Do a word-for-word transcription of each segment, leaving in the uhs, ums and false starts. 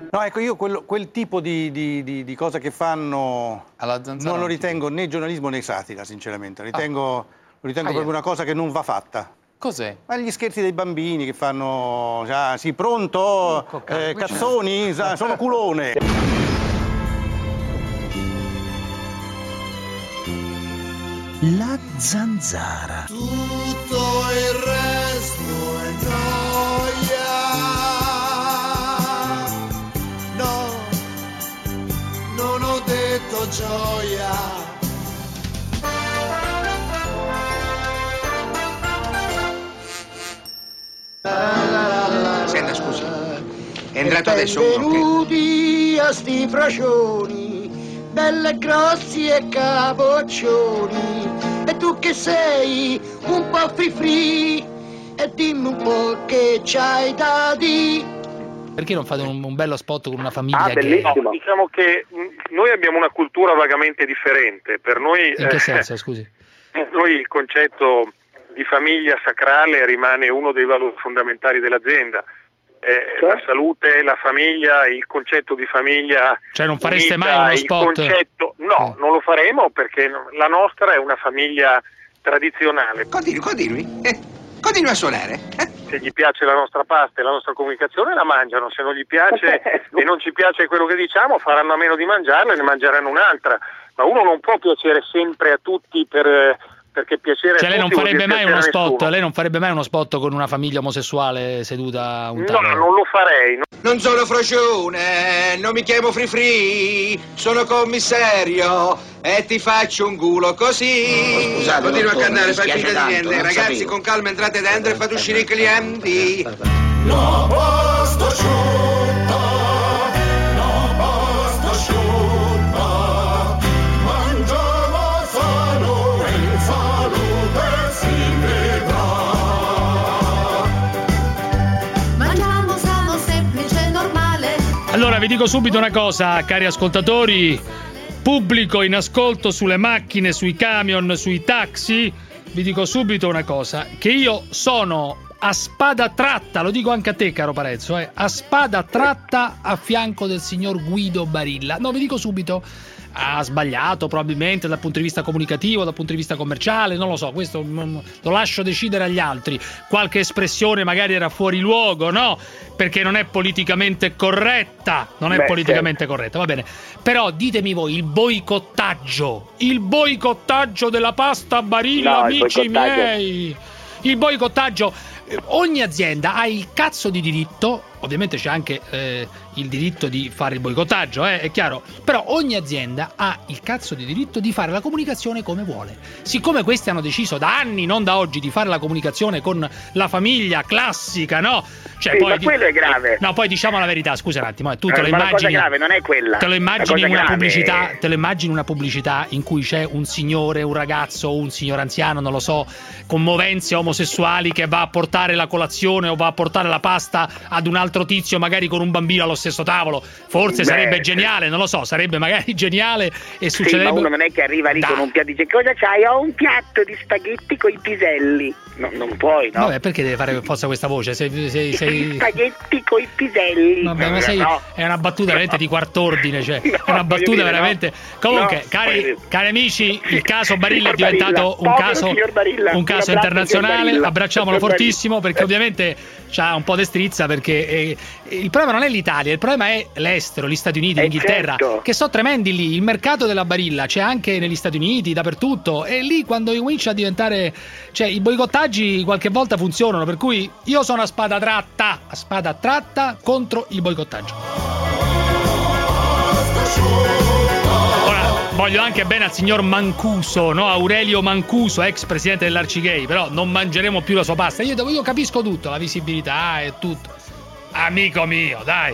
No, ecco, io quello, quel tipo di, di, di, di cosa che fanno Alla zanzara non lo non ritengo né giornalismo né satira, sinceramente. Ritengo, Ah. lo ritengo Ah, proprio yeah. una cosa che non va fatta. Cos'è? Ma gli scherzi dei bambini che fanno, ah, sì, pronto, eh, cazzoni, sa, sono culone. La zanzara. Tutto il resto è gioia. No, non ho detto gioia. Senta, scusi, è entrato adesso uno che... Benvenuti a sti frocioni, belle grossi e capoccioni. E tu che sei un po' free free, e dimmi un po' che c'hai da dire. Perché non fate un, un bello spot con una famiglia Ah, gay? bellissimo. No, diciamo che mh, noi abbiamo una cultura vagamente differente. Per noi, In che eh, senso, scusi? noi il concetto di famiglia sacrale rimane uno dei valori fondamentali dell'azienda. Eh, la salute, la famiglia, il concetto di famiglia. Cioè non fareste unita, mai uno il spot? Concetto, no, Eh. non lo faremo perché la nostra è una famiglia tradizionale. Continui, continui, eh, continui a suonare. Eh? Se gli piace la nostra pasta e la nostra comunicazione la mangiano, se non gli piace e non ci piace quello che diciamo faranno a meno di mangiarla e ne mangeranno un'altra. Ma uno non può piacere sempre a tutti per, perché piacere Cioè a lei non tutti vuol farebbe dire mai uno piacere a spot? nessuno. Lei non farebbe mai uno spot con una famiglia omosessuale seduta a un No, tavolo? non lo farei. No. Non sono frocione, non mi chiamo free free, sono commissario e ti faccio un culo così. Oh, scusate, continua a dottore, cantare, mi fai dispiace finta di tanto, niente. non Ragazzi, sapevo. con calma entrate dentro e fate uscire i clienti. No basta asciutta, no basta asciutta, mangiamo sano e in salute si vedrà. Mangiamo sano, semplice e normale. Allora vi dico subito una cosa, cari ascoltatori, pubblico in ascolto sulle macchine, sui camion, sui taxi, vi dico subito una cosa, che io sono a spada tratta, lo dico anche a te caro Parezzo, eh, a spada tratta a fianco del signor Guido Barilla. No, vi dico subito, ha sbagliato probabilmente dal punto di vista comunicativo, dal punto di vista commerciale, non lo so, questo mm, lo lascio decidere agli altri. Qualche espressione magari era fuori luogo, no? Perché non è politicamente corretta, non è Beh, politicamente corretta, va bene. Però ditemi voi, il boicottaggio, il boicottaggio della pasta Barilla, No, il amici boicottaggio. miei, il boicottaggio, eh, ogni azienda ha il cazzo di diritto, ovviamente c'è anche eh, il diritto di fare il boicottaggio, eh, è chiaro, però ogni azienda ha il cazzo di diritto di fare la comunicazione come vuole. Siccome questi hanno deciso da anni, non da oggi, di fare la comunicazione con la famiglia classica, no? Cioè, Sì, poi ma di- quello è grave. No, poi diciamo la verità, scusa un attimo, eh, tu te Eh, lo ma la cosa immagini, grave non è quella. te lo La immagini cosa una grave pubblicità, è- te lo immagini una pubblicità in cui c'è un signore, un ragazzo, un signor anziano, non lo so, con movenze omosessuali che va a portare la colazione o va a portare la pasta ad un altro tizio, magari con un bambino allo stesso tavolo. Forse Beh, sarebbe geniale, non lo so, sarebbe magari geniale e Sì, succederebbe. ma uno non è che arriva lì Dai. con un piatto e dice cosa c'hai? Ho un piatto di spaghetti coi piselli. No, non puoi, no? Vabbè, perché deve fare per forza questa voce? Sei, sei, sei... Spaghetti coi piselli. Vabbè, ma sei, No. è una battuta veramente di quart'ordine, cioè, No, è una voglio battuta dire, veramente. no. Comunque, No, cari, voglio- cari amici, il caso Barilla è Signor Barilla, diventato un povero caso, signor Barilla, un un caso abbraccio, internazionale. signor Barilla. Abbracciamolo Signor fortissimo Barilla. perché ovviamente c'ha un po' di strizza. Perché eh, il problema non è l'Italia, il problema è l'estero, gli Stati Uniti, Eh, l'Inghilterra, certo. che sono tremendi lì. Il mercato della Barilla c'è anche negli Stati Uniti, dappertutto. E lì quando comincia a diventare, cioè, i boicottaggi qualche volta funzionano. Per cui io sono a spada tratta, a spada tratta contro il boicottaggio. Ora, voglio anche bene al signor Mancuso, no? Aurelio Mancuso, ex presidente dell'Arcigay, però non mangeremo più la sua pasta. Io, io capisco tutto, la visibilità e tutto. Amico mio, dai.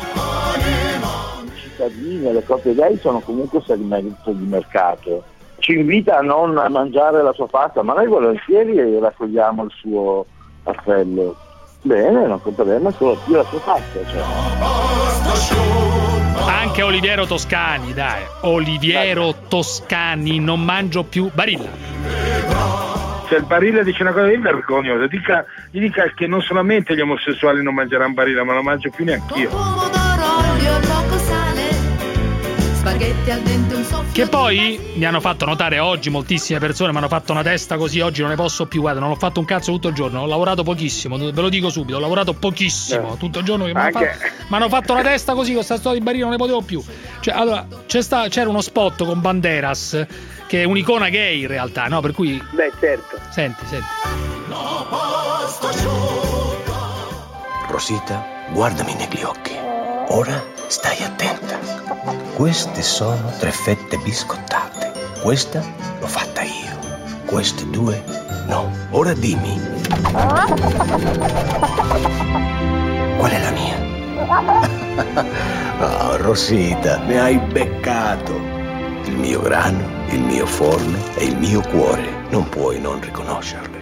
I cittadini e le coppie gay sono comunque segmento di mercato. Ci invita a non mangiare la sua pasta, ma noi volentieri raccogliamo il suo appello. Bene, non compreremo solo più la sua pasta. Cioè. Anche Oliviero Toscani, dai. Oliviero Toscani, non mangio più Barilla. Se il Barilla dice una cosa di vergognosa, dica, gli dica che non solamente gli omosessuali non mangeranno Barilla, ma non mangio più neanch'io. olio e poco sale, spaghetti al dente un soffio. Che poi mi hanno fatto notare oggi, moltissime persone mi hanno fatto una testa così, oggi non ne posso più, guarda, non ho fatto un cazzo tutto il giorno, ho lavorato pochissimo, ve lo dico subito, ho lavorato pochissimo Eh. tutto il giorno, che mi hanno Anche- fatto, m'hanno fatto una testa così con sta storia di Barilla, non ne potevo più. Cioè, allora, c'è sta, c'era uno spot con Banderas, che è un'icona gay in realtà, no? Per cui... Beh, certo. Senti, senti. Rosita, guardami negli occhi. Ora stai attenta. Queste sono tre fette biscottate. Questa l'ho fatta io. Queste due no. Ora dimmi. Qual è la mia? Oh, Rosita, mi hai beccato. Il mio grano, il mio forno e il mio cuore. Non puoi non riconoscerle.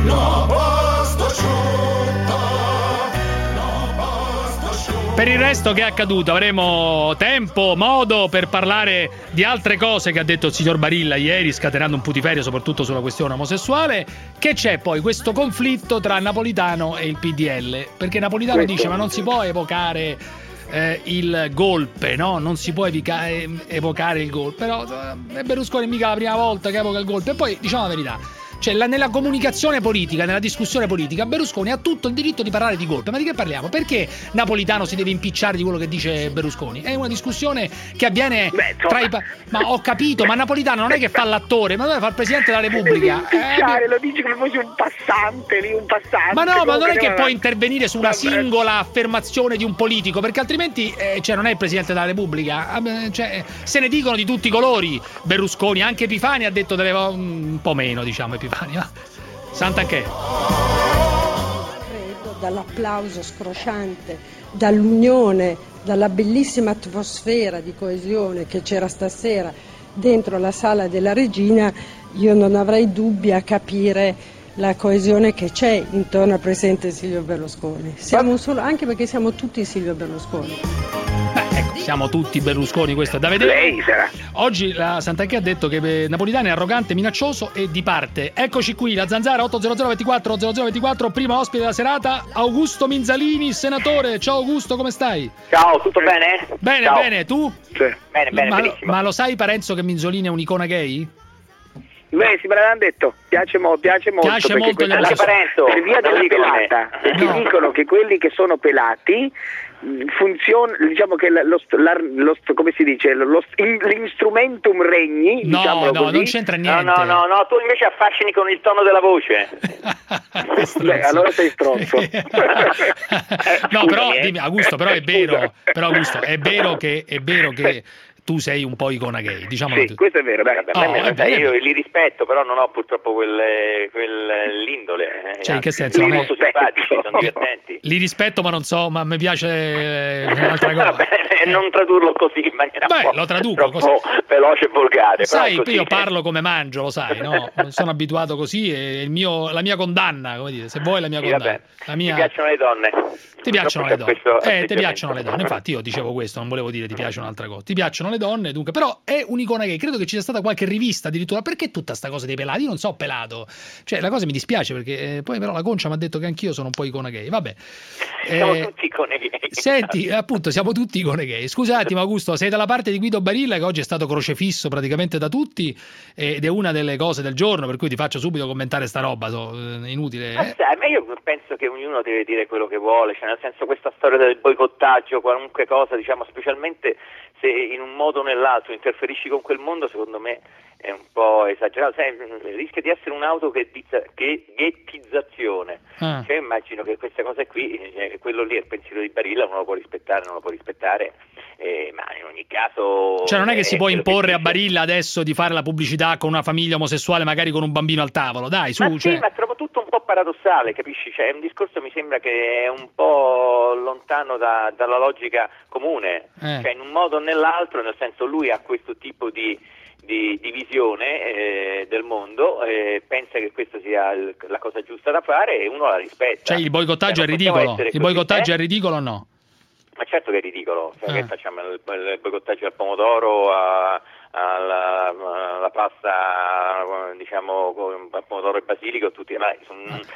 Per il resto che è accaduto? Avremo tempo, modo per parlare di altre cose che ha detto il signor Barilla ieri, scatenando un putiferio soprattutto sulla questione omosessuale. Che c'è poi questo conflitto tra Napolitano e il P D L, perché Napolitano Questo. dice ma non si può evocare eh, il golpe, no? Non si può evica- eh, evocare il golpe, però eh, Berlusconi mica la prima volta che evoca il golpe. E poi diciamo la verità, cioè la, nella comunicazione politica, nella discussione politica, Berlusconi ha tutto il diritto di parlare di golpe. Ma di che parliamo? Perché Napolitano si deve impicciare di quello che dice Berlusconi? È una discussione che avviene Beh, insomma. tra i pa- ma ho capito, ma Napolitano non è che fa l'attore, ma deve fare il Presidente della Repubblica. Impicciare, Eh, lo dici come fosse un passante lì, un passante. ma no, ma non è Comunque, che no, può no. intervenire su una Vabbè. singola affermazione di un politico, perché altrimenti eh, cioè, non è il Presidente della Repubblica. Eh, cioè, se ne dicono di tutti i colori. Berlusconi, anche Epifani ha detto delle vo- un po' meno, diciamo, Epifani. Va. Sant'Anché. Credo, dall'applauso scrosciante, dall'unione, dalla bellissima atmosfera di coesione che c'era stasera dentro la sala della Regina, io non avrei dubbi a capire la coesione che c'è intorno al presidente Silvio Berlusconi. Siamo un solo, anche perché siamo tutti Silvio Berlusconi. Beh, ecco, siamo tutti Berlusconi, questo è da vedere. Lei sarà. Oggi la Sant'Anché ha detto che eh, Napolitano è arrogante, minaccioso e di parte. Eccoci qui, la Zanzara otto zero zero ventiquattro zero zero ventiquattro, primo ospite della serata, Augusto Minzalini, senatore. Ciao Augusto, come stai? Ciao, tutto bene? Bene, Ciao. bene, tu? Sì. Bene, bene, ma, lo, benissimo. ma lo sai Parenzo che Minzolini è un'icona gay? Beh, sì, me l'hanno detto, piace, mo- piace molto. Piace perché molto questa- gli anche omosessuali. Parenzo, per via Non della lo dicono a me. pelata, perché No. dicono che quelli che sono pelati mh, funziona, diciamo che la- lo, st- la- lo st- come si dice, lo, lo st- il- l'instrumentum regni, No, diciamolo no, così. non c'entra No, niente. no, no, no, tu invece affascini con il tono della voce. Beh, allora sei stronzo. No, scusami, però eh. dimmi, Augusto, però è Scusa. vero, però Augusto, è vero che è vero che tu sei un po' icona gay, diciamolo Sì, tu. questo è vero, dai. Vabbè, Oh, a me- è bene. io li rispetto, però non ho purtroppo quel, quel l'indole. eh. Cioè, in che senso? Sono Non è- molto simpatici, sono divertenti. Li rispetto, ma non so, ma mi piace eh, un'altra cosa. Vabbè, non tradurlo così in maniera Beh, un po' lo traduco troppo veloce e volgare. Sai, però è così. io parlo come mangio, lo sai, no? Sono abituato così, è il mio, la mia condanna, come dire, se vuoi la mia Sì, condanna. vabbè. La mia... Mi piacciono le donne. Ti piacciono le donne? Purtroppo c'è Eh, questo ti piacciono le atteggiamento. donne. Infatti io dicevo questo, non volevo dire ti piace un'altra cosa. Ti piacciono le donne, dunque. Però è un'icona gay. Credo che ci sia stata qualche rivista addirittura. Perché tutta sta cosa dei pelati? Io non so pelato. Cioè, la cosa mi dispiace perché eh, poi però la Concia mi ha detto che anch'io sono un po' icona gay. Vabbè. Siamo Eh, tutti con i gay. Senti, appunto, siamo tutti icone gay. Scusa un attimo, Augusto, sei dalla parte di Guido Barilla, che oggi è stato crocefisso praticamente da tutti, ed è una delle cose del giorno, per cui ti faccio subito commentare sta roba, so, eh, inutile. Ma eh. sai, ma io penso che ognuno deve dire quello che vuole, cioè nel senso questa storia del boicottaggio, qualunque cosa, diciamo, specialmente se in un modo o nell'altro interferisci con quel mondo, secondo me è un po' esagerato, sai, rischia di essere un'autoghettizzazione. Ah. Cioè immagino che queste cose qui, eh, quello lì è il pensiero di Barilla, uno lo può rispettare, non lo può rispettare, eh, ma in ogni caso... Cioè non è che si può quello che imporre a dice. Barilla adesso di fare la pubblicità con una famiglia omosessuale, magari con un bambino al tavolo, dai, su. Ma sì, cioè... ma trovo tutto un po' paradossale, capisci? Cioè, è un discorso mi sembra che è un po' lontano da- dalla logica comune, Eh. cioè in un modo o nell'altro, nel senso lui ha questo tipo di, di, di visione eh, del mondo, eh, pensa che questa sia il- la cosa giusta da fare e uno la rispetta. Cioè il boicottaggio Cioè, è non possiamo ridicolo. essere Il così, boicottaggio eh? è ridicolo o no? Ma certo che è ridicolo, cioè, Eh. che facciamo il, il boicottaggio al pomodoro, a- alla, alla pasta, diciamo, con al pomodoro e basilico, tutti, ma, son-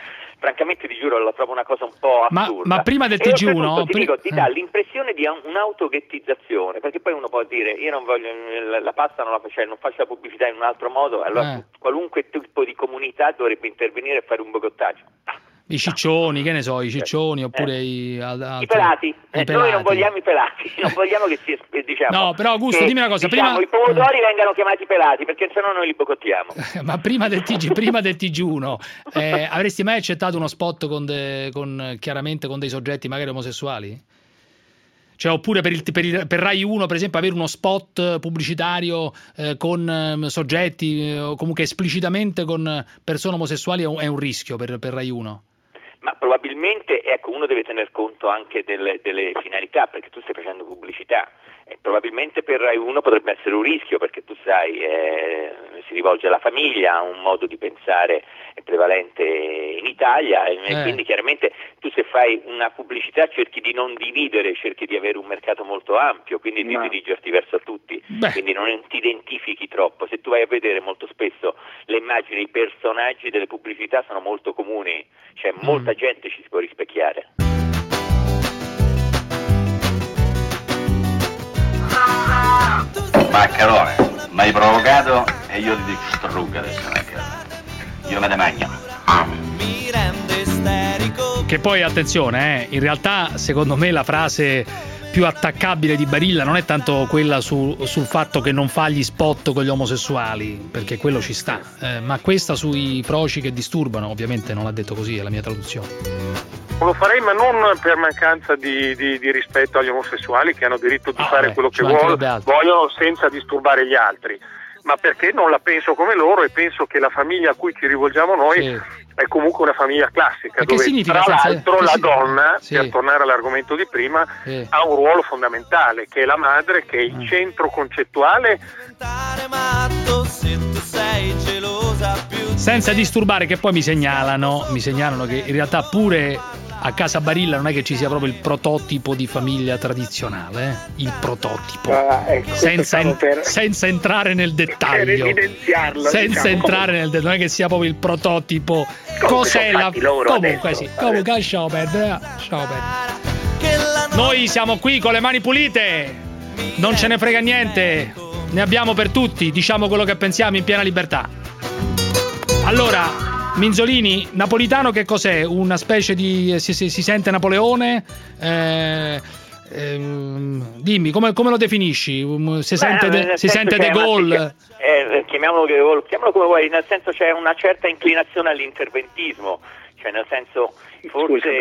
francamente ti giuro la trovo una cosa un po' Ma, assurda. ma prima del E T G uno oltretutto, ti, pri- dico, ti dà eh. l'impressione di un- un'autoghettizzazione, perché poi uno può dire io non voglio la, la pasta non la faccio, non faccio la pubblicità in un altro modo, allora Eh. qualunque tipo di comunità dovrebbe intervenire e fare un boicottaggio. I ciccioni, che ne so, i ciccioni oppure i, al- altri- I pelati, i Eh, pelati. noi non vogliamo i pelati, non vogliamo che si eh, diciamo. No, però, Augusto, che, dimmi una cosa, diciamo, prima- i pomodori vengano chiamati pelati, perché sennò noi li boicottiamo. Ma prima del T G, prima del T G uno eh, avresti mai accettato uno spot con, de- con chiaramente con dei soggetti magari omosessuali? Cioè, oppure per, il, per, il, per Rai uno, per esempio, avere uno spot pubblicitario eh, con eh, soggetti eh, o comunque esplicitamente con persone omosessuali è un, è un rischio per, per Rai uno? Ma probabilmente, ecco, uno deve tener conto anche delle, delle finalità, perché tu stai facendo pubblicità. E probabilmente per Rai uno potrebbe essere un rischio, perché tu sai, eh, si rivolge alla famiglia, un modo di pensare prevalente in Italia, e Eh. quindi chiaramente tu se fai una pubblicità cerchi di non dividere, cerchi di avere un mercato molto ampio, quindi di Ma- dirigerti verso tutti, Beh. quindi non ti identifichi troppo. Se tu vai a vedere molto spesso le immagini, i personaggi delle pubblicità sono molto comuni, cioè molta Mm. gente ci si può rispecchiare. Maccherone, mi hai provocato e io ti distruggo adesso nella casa. Io me ne mangio. Che poi, attenzione, eh, in realtà secondo me la frase più attaccabile di Barilla non è tanto quella su- sul fatto che non fa gli spot con gli omosessuali, perché quello ci sta, eh, ma questa sui froci che disturbano, ovviamente non l'ha detto così, è la mia traduzione. Lo farei, ma non per mancanza di, di- di rispetto agli omosessuali che hanno diritto di Ah, fare beh, quello ci che vuol- mancherebbe altro. vogliono senza disturbare gli altri, ma perché non la penso come loro e penso che la famiglia a cui ci rivolgiamo noi Sì. è comunque una famiglia classica, Ma che dove significa tra senza- l'altro che la si- donna, Sì. per tornare all'argomento di prima, Sì. ha un ruolo fondamentale, che è la madre, che è il Mm. centro concettuale. Senza disturbare, che poi mi segnalano, mi segnalano che in realtà pure a casa Barilla non è che ci sia proprio il prototipo di famiglia tradizionale, eh? Il prototipo. Ah, ecco, questo senza, stavo en- per- senza entrare nel per dettaglio. evidenziarlo, Senza diciamo. entrare nel dettaglio, non è che sia proprio il prototipo. Cos'è sono la fatti loro comunque adesso. sì, comunque lasciamo perdere, lasciamo perdere. Noi siamo qui con le mani pulite. Non ce ne frega niente. Ne abbiamo per tutti, diciamo quello che pensiamo in piena libertà. Allora, Minzolini, napolitano che cos'è? Una specie di... si, si, si sente Napoleone? Eh, ehm, dimmi, come, come lo definisci? Um, Si sente, Beh, de, nel si senso sente c'è De una- Gaulle? eh, chiamiamolo, che- chiamiamolo come vuoi, nel senso c'è una certa inclinazione all'interventismo, cioè nel senso forse Scusami.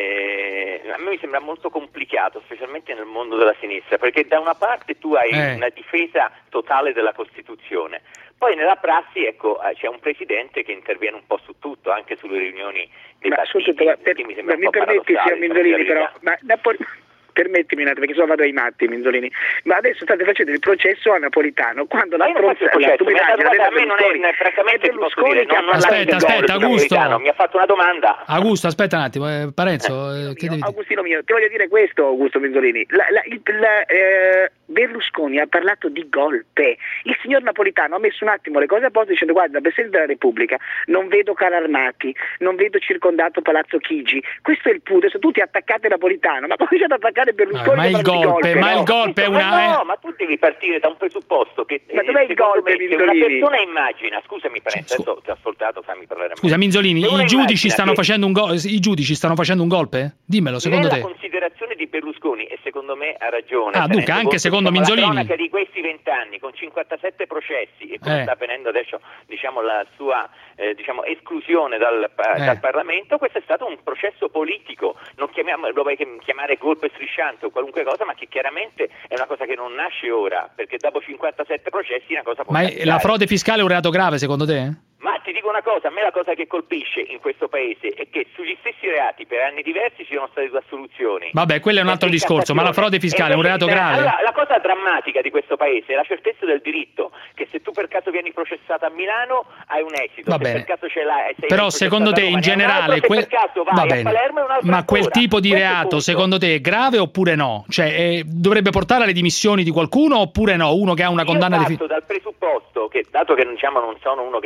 eh, a me mi sembra molto complicato, specialmente nel mondo della sinistra, perché da una parte tu hai Eh. una difesa totale della Costituzione, poi nella prassi ecco eh, c'è un presidente che interviene un po' su tutto, anche sulle riunioni dei Ma partiti, soprattutto, per, che mi sembra ma un mi po' permetti, paradossale, signor Minzolini, per però, carità. ma Napoli- permettimi un attimo, perché sono vado ai matti, Minzolini, ma adesso state facendo il processo a Napolitano, quando Ma la io non faccio il stronza- la processo, mi ha dato- stupidaggine guarda, a me non è, Berlusconi- francamente è ti posso Berlusconi dire, che ha non, non parlato la Aspetta, di intendo, aspetta, Gaulle. Augusto. Napolitano, mi ha fatto una domanda. Augusto, aspetta un attimo. eh, Parenzo, eh, che devi dire? Agustino mio, ti voglio dire questo, Augusto Minzolini. La, la, il, la, eh, Berlusconi ha parlato di golpe. Il signor Napolitano ha messo un attimo le cose a posto dicendo: guarda, Presidente della Repubblica, non vedo carri armati, non vedo circondato Palazzo Chigi. Questo è il punto. Adesso tutti attaccate Napolitano, ma cominciate ad attaccare Berlusconi. Ma che il parla di golpe, ma no? il golpe è Ma una... no, eh, ma tu devi partire da un presupposto che Ma eh, dov'è il secondo golpe, me, se una Minzolini? persona immagina, scusami Parenzo, Scu- adesso ti ho ascoltato, fammi parlare a me. Scusa, Minzolini, Se uno i giudici immagina stanno che facendo un go- i giudici stanno facendo un golpe? Dimmelo, secondo nella te? considerazione di Berlusconi, e secondo me ha ragione, Ah, tenendo dunque, anche conto, secondo diciamo, Minzolini. la cronaca di questi vent'anni con cinquantasette processi e come Eh. sta avvenendo adesso, diciamo, la sua eh, diciamo, esclusione dal, Eh. dal Parlamento, questo è stato un processo politico, non chiamiamo, lo vai a chiamare golpe strisciante o qualunque cosa, ma che chiaramente è una cosa che non nasce ora, perché dopo cinquantasette processi una cosa può Ma è- capitare. la frode fiscale è un reato grave, secondo te? Ma ti dico una cosa, a me la cosa che colpisce in questo paese è che sugli stessi reati per anni diversi ci sono state due assoluzioni. Vabbè, quello è un altro Perché discorso, ma la frode fiscale è un reato grave? Allora, la cosa drammatica di questo paese è la certezza del diritto, che se tu per caso vieni processato a Milano hai un esito, Va se bene. per caso ce l'hai, sei Però processato secondo a te Roma, in ne hai un altro, generale se quel- per caso vai va a bene. Palermo è un'altra Ma quel ancora. tipo di Questo è il reato punto. secondo te è grave oppure no? Cioè eh, dovrebbe portare alle dimissioni di qualcuno oppure no? Uno che ha una condanna Io di parto dal presupposto che, dato che diciamo, non sono uno che mette la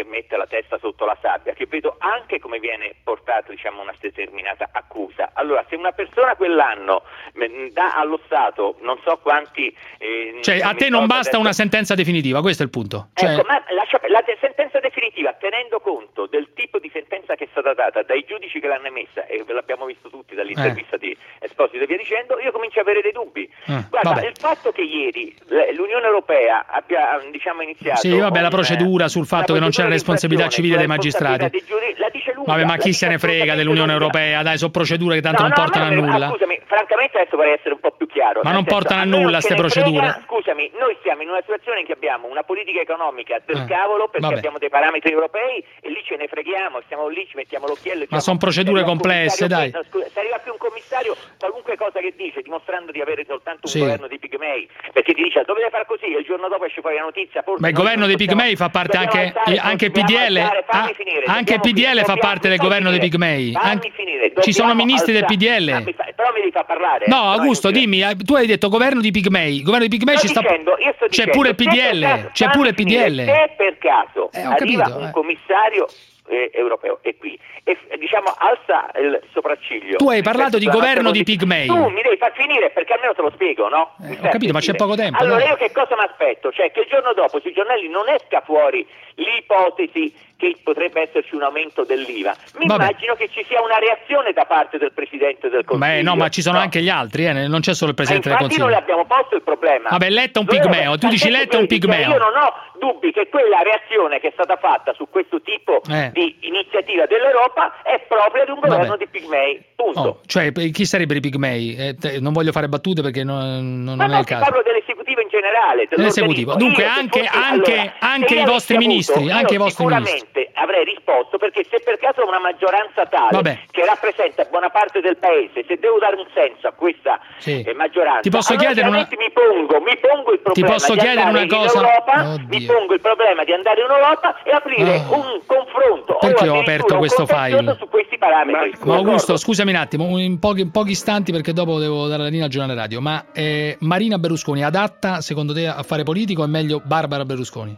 la testa sotto la sabbia, che vedo anche come viene portata, diciamo, una determinata accusa. Allora, se una persona quell'anno dà allo Stato non so quanti... Eh, cioè, a te non basta una sentenza definitiva, questo è il punto. Cioè... Ecco, ma lascia, la de- sentenza definitiva, tenendo conto del tipo di sentenza che è stata data dai giudici che l'hanno emessa, e ve l'abbiamo visto tutti dall'intervista eh. di Esposito e via dicendo, io comincio a avere dei dubbi. Eh, Guarda, vabbè. il fatto che ieri l'Unione Europea abbia, diciamo, iniziato... Sì, vabbè, la procedura sul fatto che non c'è la responsabilità civile dei magistrati. Dei giuri, la dice lunga, vabbè, ma chi se ne frega dell'Unione Europea? Dai, sono procedure che tanto no, non no, portano no, a nulla. Ah, scusami, francamente adesso vorrei essere un po' più chiaro. Ma non senso, portano a nulla queste procedure. Frega, scusami, noi siamo in una situazione in cui abbiamo una politica economica del eh, cavolo perché vabbè. abbiamo dei parametri europei e lì ce ne freghiamo, stiamo lì, ci mettiamo l'occhiello. Ma sono procedure complesse, dai. No, scusa, se arriva più un commissario, qualunque cosa che dice, dimostrando di avere soltanto un sì. governo di pigmei, perché ti dice dovete fare così e il giorno dopo esce fuori la notizia. Ma il governo dei pigmei fa parte anche, alzare, anche P D L, alzare, ah, finire, anche P D L fa parte del governo dei pigmei. Ci sono ministri del P D L. Ah, fa, però mi devi far parlare. No, Augusto, dimmi, tu hai detto governo di pigmei. Il governo di pigmei ci sta. Dicendo, io sto c'è dicendo, pure il P D L, c'è pure il P D L. Se per caso eh, arriva capito, un eh. commissario eh, europeo e qui e diciamo alza il sopracciglio. Tu hai parlato di governo di pigmei. Tu mi devi far finire perché almeno te lo spiego, no? Eh, ho capito, ma c'è poco tempo. Allora dai. io che cosa mi aspetto? Cioè che il giorno dopo sui giornali non esca fuori l'ipotesi che potrebbe esserci un aumento dell'I V A. Mi Vabbè. immagino che ci sia una reazione da parte del Presidente del Consiglio. Beh, no, ma ci sono no. anche gli altri, eh? Non c'è solo il Presidente del Consiglio. Infatti noi abbiamo posto il problema. Vabbè, Letta è un pigmeo, tu dici Letta è un pigmeo. Io non ho dubbi che quella reazione che è stata fatta su questo tipo eh. di iniziativa dell'Europa è propria di un governo Vabbè. di pigmei, punto. Oh, cioè, chi sarebbero i pigmei? Eh, te, non voglio fare battute perché non, non, ma non è il caso. parlo dell'esecutivo in generale. Dell'esecutivo. Dunque, io, anche, fossi, anche, allora, anche i vostri avuto, ministri, anche i vostri sicuramente ministri. avrei risposto, perché se per caso una maggioranza tale Vabbè. che rappresenta buona parte del paese, se devo dare un senso a questa sì. eh, maggioranza, ti posso allora chiedere una... mi pongo, mi pongo il problema ti posso di chiedere andare una cosa? in Europa, Oddio. mi pongo il problema di andare in Europa e aprire oh. un confronto. Perché ho aperto questo file? Su questi parametri. Ma Augusto, scusami un attimo, in pochi, in pochi istanti perché dopo devo dare la linea al giornale radio, ma eh, Marina Berlusconi è adatta secondo te a fare politico o è meglio Barbara Berlusconi?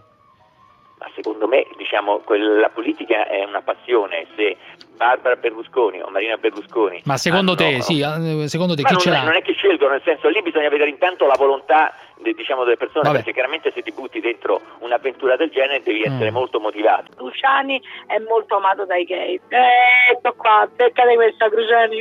Ma secondo me, diciamo, la politica è una passione, se Barbara Berlusconi o Marina Berlusconi. Ma secondo hanno, te, sì, secondo te chi non ce è, l'ha? Non è che scelgono, nel senso lì bisogna vedere intanto la volontà de, diciamo delle persone, Vabbè. perché chiaramente se ti butti dentro un'avventura del genere devi essere mm. molto motivato. Cruciani è molto amato dai gay. Eh, ecco qua, beccate questa Cruciani.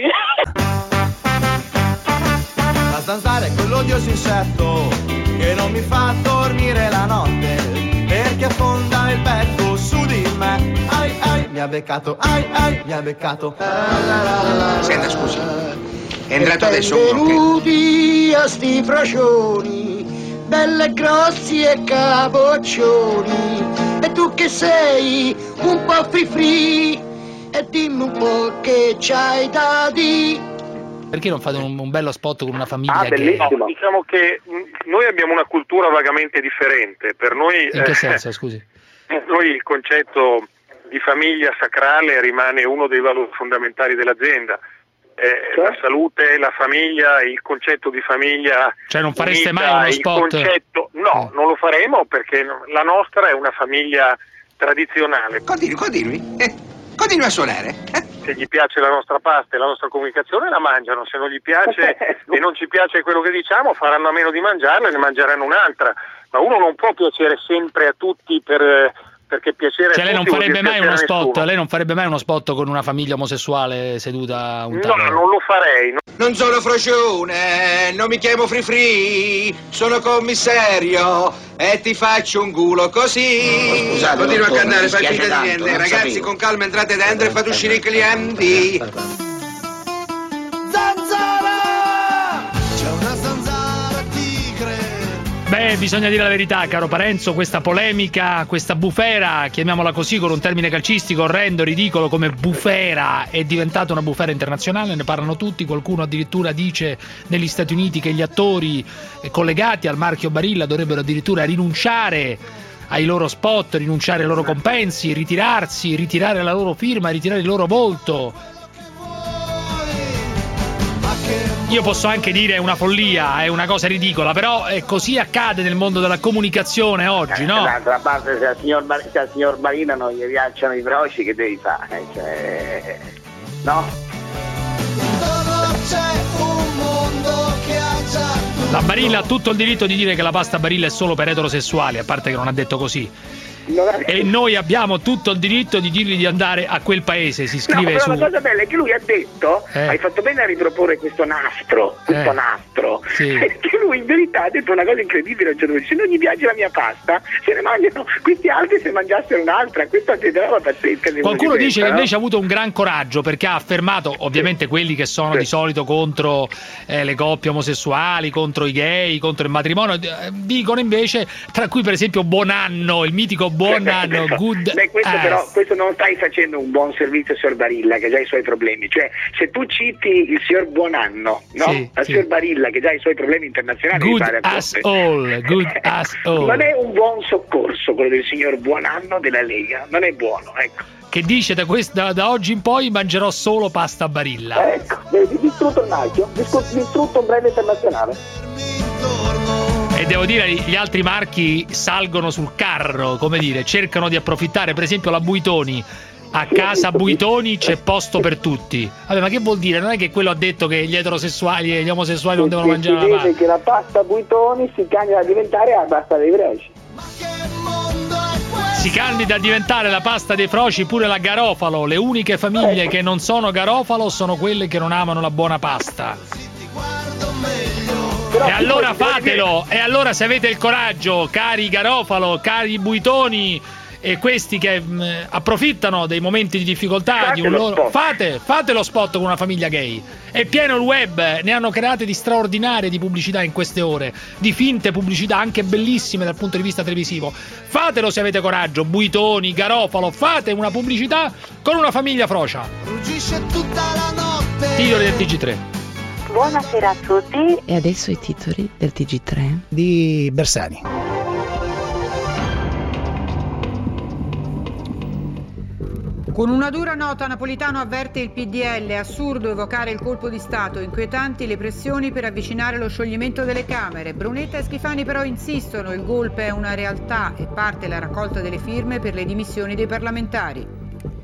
La zanzara è quell'odioso insetto che non mi fa dormire la notte, perché affonda il becco su di me. Ai ai, mi ha beccato, ai ai, mi ha beccato. Senta, scusi, è entrato adesso uno che... Benvenuti a sti frocioni, belle grossi e capoccioni. E tu che sei un po' free free, e dimmi un po' che c'hai da dire. Perché non fate un, un bello spot con una famiglia ah, gay? No, diciamo che noi abbiamo una cultura vagamente differente. Per noi, in che eh, senso, scusi? Noi il concetto di famiglia sacrale rimane uno dei valori fondamentali dell'azienda. Eh, cioè? La salute, la famiglia, il concetto di famiglia. Cioè non fareste unita, mai uno spot? Il concetto, no, eh. non lo faremo perché la nostra è una famiglia tradizionale. Continui, continui. Eh, continui a suonare. Eh. Se gli piace la nostra pasta e la nostra comunicazione la mangiano, se non gli piace e non ci piace quello che diciamo faranno a meno di mangiarla e ne mangeranno un'altra, ma uno non può piacere sempre a tutti per, perché piacere cioè a lei non tutti farebbe mai uno spot, nessuno. lei non farebbe mai uno spot con una famiglia omosessuale seduta a un tavolo? No, non lo farei. No. Non sono frocione, non mi chiamo free free, sono commissario e ti faccio un culo così. Oh, scusate, continua dottore, a cantare, mi fai spiace finta di tanto, niente. non Ragazzi, sapevo. con calma entrate dentro e fate uscire i clienti. Zanzara! C'è una zanzara tigre. Beh, bisogna dire la verità, caro Parenzo, questa polemica, questa bufera, chiamiamola così con un termine calcistico orrendo, ridicolo come bufera, è diventata una bufera internazionale, ne parlano tutti, qualcuno addirittura dice negli Stati Uniti che gli attori collegati al marchio Barilla dovrebbero addirittura rinunciare ai loro spot, rinunciare ai loro compensi, ritirarsi, ritirare la loro firma, ritirare il loro volto. Ma che io posso anche dire è una follia, è una cosa ridicola, però è così accade nel mondo della comunicazione oggi, no? D'altra parte, se al signor, Bar- se al signor Barilla non gli piacciono i froci, che devi fare? Cioè, no? C'è un mondo che ha già tutto. La Barilla ha tutto il diritto di dire che la pasta Barilla è solo per eterosessuali, a parte che non ha detto così. E noi abbiamo tutto il diritto di dirgli di andare a quel paese, si scrive no, però su... la cosa bella è che lui ha detto, eh. hai fatto bene a riproporre questo nastro, questo eh. nastro, sì. Perché lui in verità ha detto una cosa incredibile a un certo punto, se non gli piace la mia pasta, se ne mangiano, questi altri se mangiassero un'altra, questa è una roba pazzesca. Qualcuno dice no? che invece ha avuto un gran coraggio, perché ha affermato, ovviamente quelli che sono sì. di solito contro eh, le coppie omosessuali, contro i gay, contro il matrimonio, eh, dicono invece, tra cui per esempio Buonanno, il mitico Buonanno. Good Beh, questo ass. però questo non stai facendo un buon servizio al signor Barilla, che già ha i suoi problemi. Cioè, se tu citi il signor Buonanno, no? Sì, al sì. signor Barilla, che già ha i suoi problemi internazionali, Good mi pare as all, good as all. non è un buon soccorso quello del signor Buonanno della Lega, non è buono, ecco. Che dice da, quest- da, da oggi in poi mangerò solo pasta Barilla. Ecco, vedi, distrutto il marchio, distrutto un brand internazionale. E devo dire, gli altri marchi salgono sul carro, come dire, cercano di approfittare. Per esempio la Buitoni, a casa Buitoni c'è posto per tutti. Vabbè, ma che vuol dire? Non è che quello ha detto che gli eterosessuali e gli omosessuali non devono mangiare la pasta. Che la pasta Buitoni si candida a diventare la pasta dei greci. Si candida a diventare la pasta dei froci pure la Garofalo. Le uniche famiglie che non sono Garofalo sono quelle che non amano la buona pasta. E allora fatelo, e allora se avete il coraggio, cari Garofalo, cari Buitoni e questi che mh, approfittano dei momenti di difficoltà fate di un loro spot. fate, fate lo spot con una famiglia gay. È pieno il web, ne hanno create di straordinarie di pubblicità in queste ore, di finte pubblicità anche bellissime dal punto di vista televisivo. Fatelo se avete coraggio, Buitoni, Garofalo, fate una pubblicità con una famiglia frocia. Ruggisce tutta la notte. Titoli del T G tre. Buonasera a tutti. E adesso i titoli del T G tre di Bersani. Con una dura nota Napolitano avverte il P D L, assurdo evocare il colpo di Stato, inquietanti le pressioni per avvicinare lo scioglimento delle Camere. Brunetta e Schifani però insistono, il golpe è una realtà e parte la raccolta delle firme per le dimissioni dei parlamentari.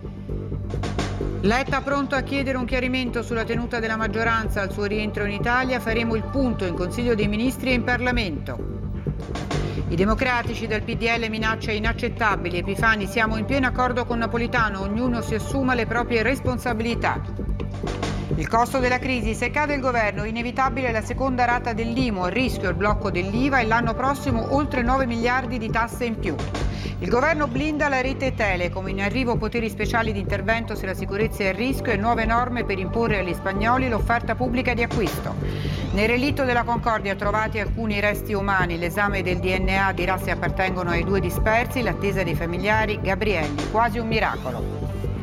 Letta pronto a chiedere un chiarimento sulla tenuta della maggioranza al suo rientro in Italia, faremo il punto in Consiglio dei Ministri e in Parlamento. I democratici del P D L minacce inaccettabili, Epifani siamo in pieno accordo con Napolitano, ognuno si assuma le proprie responsabilità. Il costo della crisi, se cade il governo, inevitabile la seconda rata dell'I M U, a rischio il blocco dell'I V A e l'anno prossimo oltre nove miliardi di tasse in più. Il governo blinda la rete Telecom, in arrivo poteri speciali di intervento se la sicurezza è a rischio e nuove norme per imporre agli spagnoli l'offerta pubblica di acquisto. Nel relitto della Concordia trovati alcuni resti umani, l'esame del D N A dirà se appartengono ai due dispersi, l'attesa dei familiari, Gabrielli, quasi un miracolo.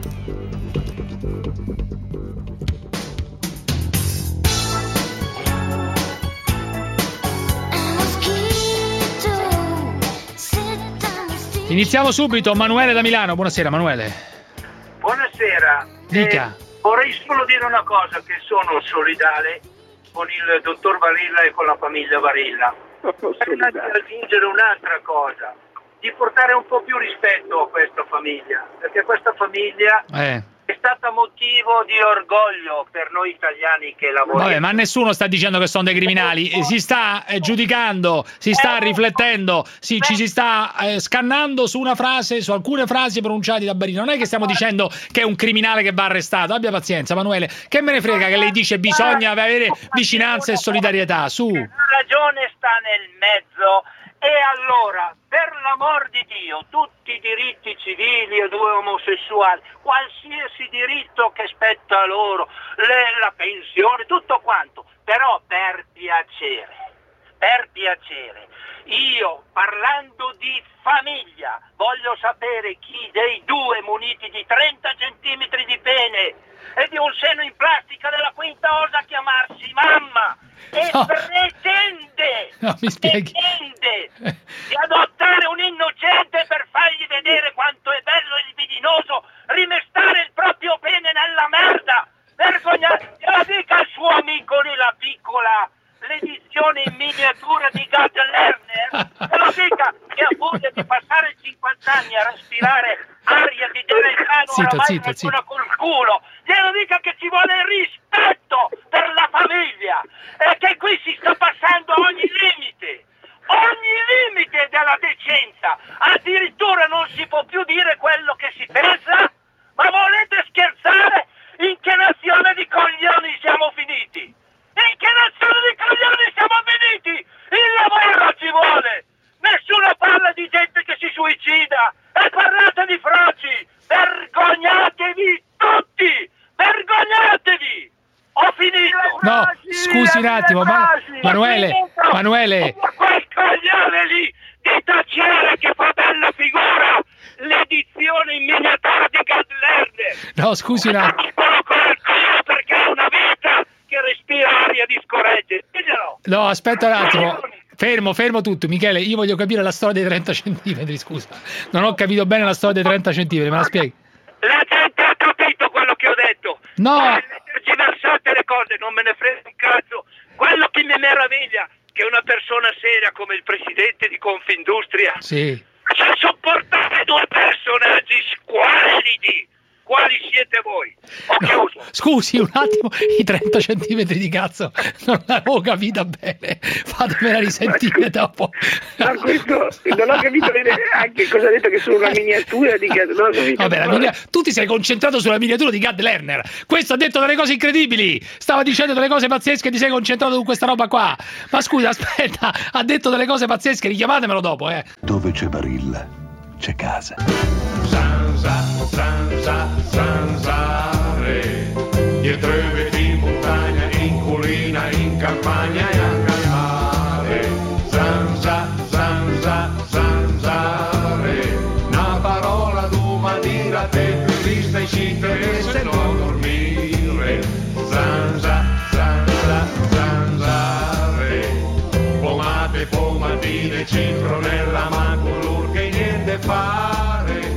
Iniziamo subito, Manuele da Milano. Buonasera Manuele. Buonasera. Dica. Eh, vorrei solo dire una cosa, che sono solidale con il dottor Barilla e con la famiglia Barilla. Vorrei aggiungere un'altra cosa, di portare un po' più rispetto a questa famiglia, perché questa famiglia Eh. è stata motivo di orgoglio per noi italiani che lavoriamo. Vabbè, ma nessuno sta dicendo che sono dei criminali, eh, si sta eh, giudicando, si sta riflettendo, si, ci si sta eh, scannando su una frase, su alcune frasi pronunciate da Barilla. Non è che stiamo dicendo che è un criminale che va arrestato, abbia pazienza Manuele, che me ne frega che lei dice bisogna avere vicinanza e solidarietà, su. La ragione sta nel mezzo. E allora, per l'amor di Dio, tutti i diritti civili a due omosessuali, qualsiasi diritto che spetta a loro, le, la pensione, tutto quanto, però per piacere, per piacere, io parlando di famiglia voglio sapere chi dei due muniti di trenta centimetri di pene e di un seno in plastica della quinta osa chiamarsi mamma e No. pretende, No, mi spieghi. pretende di adottare un innocente per fargli vedere quanto è bello e libidinoso rimestare il proprio pene nella merda. Vergognate, gliela dica al suo amico lì, la piccola edicola l'edizione in miniatura di Gad Lerner, e lo dica che ha voglia di passare cinquanta anni a respirare aria di Delecano oramai qualcuno col culo, glielo dica che ci vuole rispetto per la famiglia e che qui si sta passando ogni limite, ogni limite della decenza, addirittura non si può più dire quello che si pensa. Ma volete scherzare? In che nazione di coglioni siamo finiti? In che nazione di coglioni siamo finiti? Il lavoro ci vuole! Nessuno parla di gente che si suicida e parlate di froci! Vergognatevi tutti! Vergognatevi! Ho finito! No, scusi un attimo, ma... Manuele, Manuele! Quel coglione lì di Tacere che fa bella figura! L'edizione in miniatura di Gad Lerner! No, scusi un attimo! Perché ha una vita che respira aria di scoregge! Diglielo! No, aspetta un attimo! Fermo, fermo tutto, Michele, io voglio capire la storia dei trenta centimetri, scusa. Non ho capito bene la storia dei trenta centimetri, me la spieghi? La gente ha capito quello che ho detto! No! Tergiversate le cose, non me ne frega un cazzo! Quello che mi meraviglia, che una persona seria come il presidente di Confindustria... Sì. Cioè, sopportate due personaggi squallidi, quali siete voi? Ho chiuso. No, scusi un attimo, i trenta centimetri di cazzo non l'avevo capita bene, fatemela risentire dopo. Ma questo non ho capito bene anche cosa ha detto, che sono una miniatura di Gad Lerner. Vabbè, la minia... tu ti sei concentrato sulla miniatura di Gad Lerner. Questo ha detto delle cose incredibili, stava dicendo delle cose pazzesche e ti sei concentrato su questa roba qua. Ma scusa, aspetta, ha detto delle cose pazzesche, richiamatemelo dopo, eh. Dove c'è Barilla, c'è casa. Zanza, zanza, zanzare, dietro i vetri in montagna, in collina, in campagna e anche al mare. Zanza, zanza, zanzare, una parola d'uma dire a te, più stai zitta e se non dormire. Zanza, zanza, zanzare, pomate, pomatine, citronella, ma color che niente fare.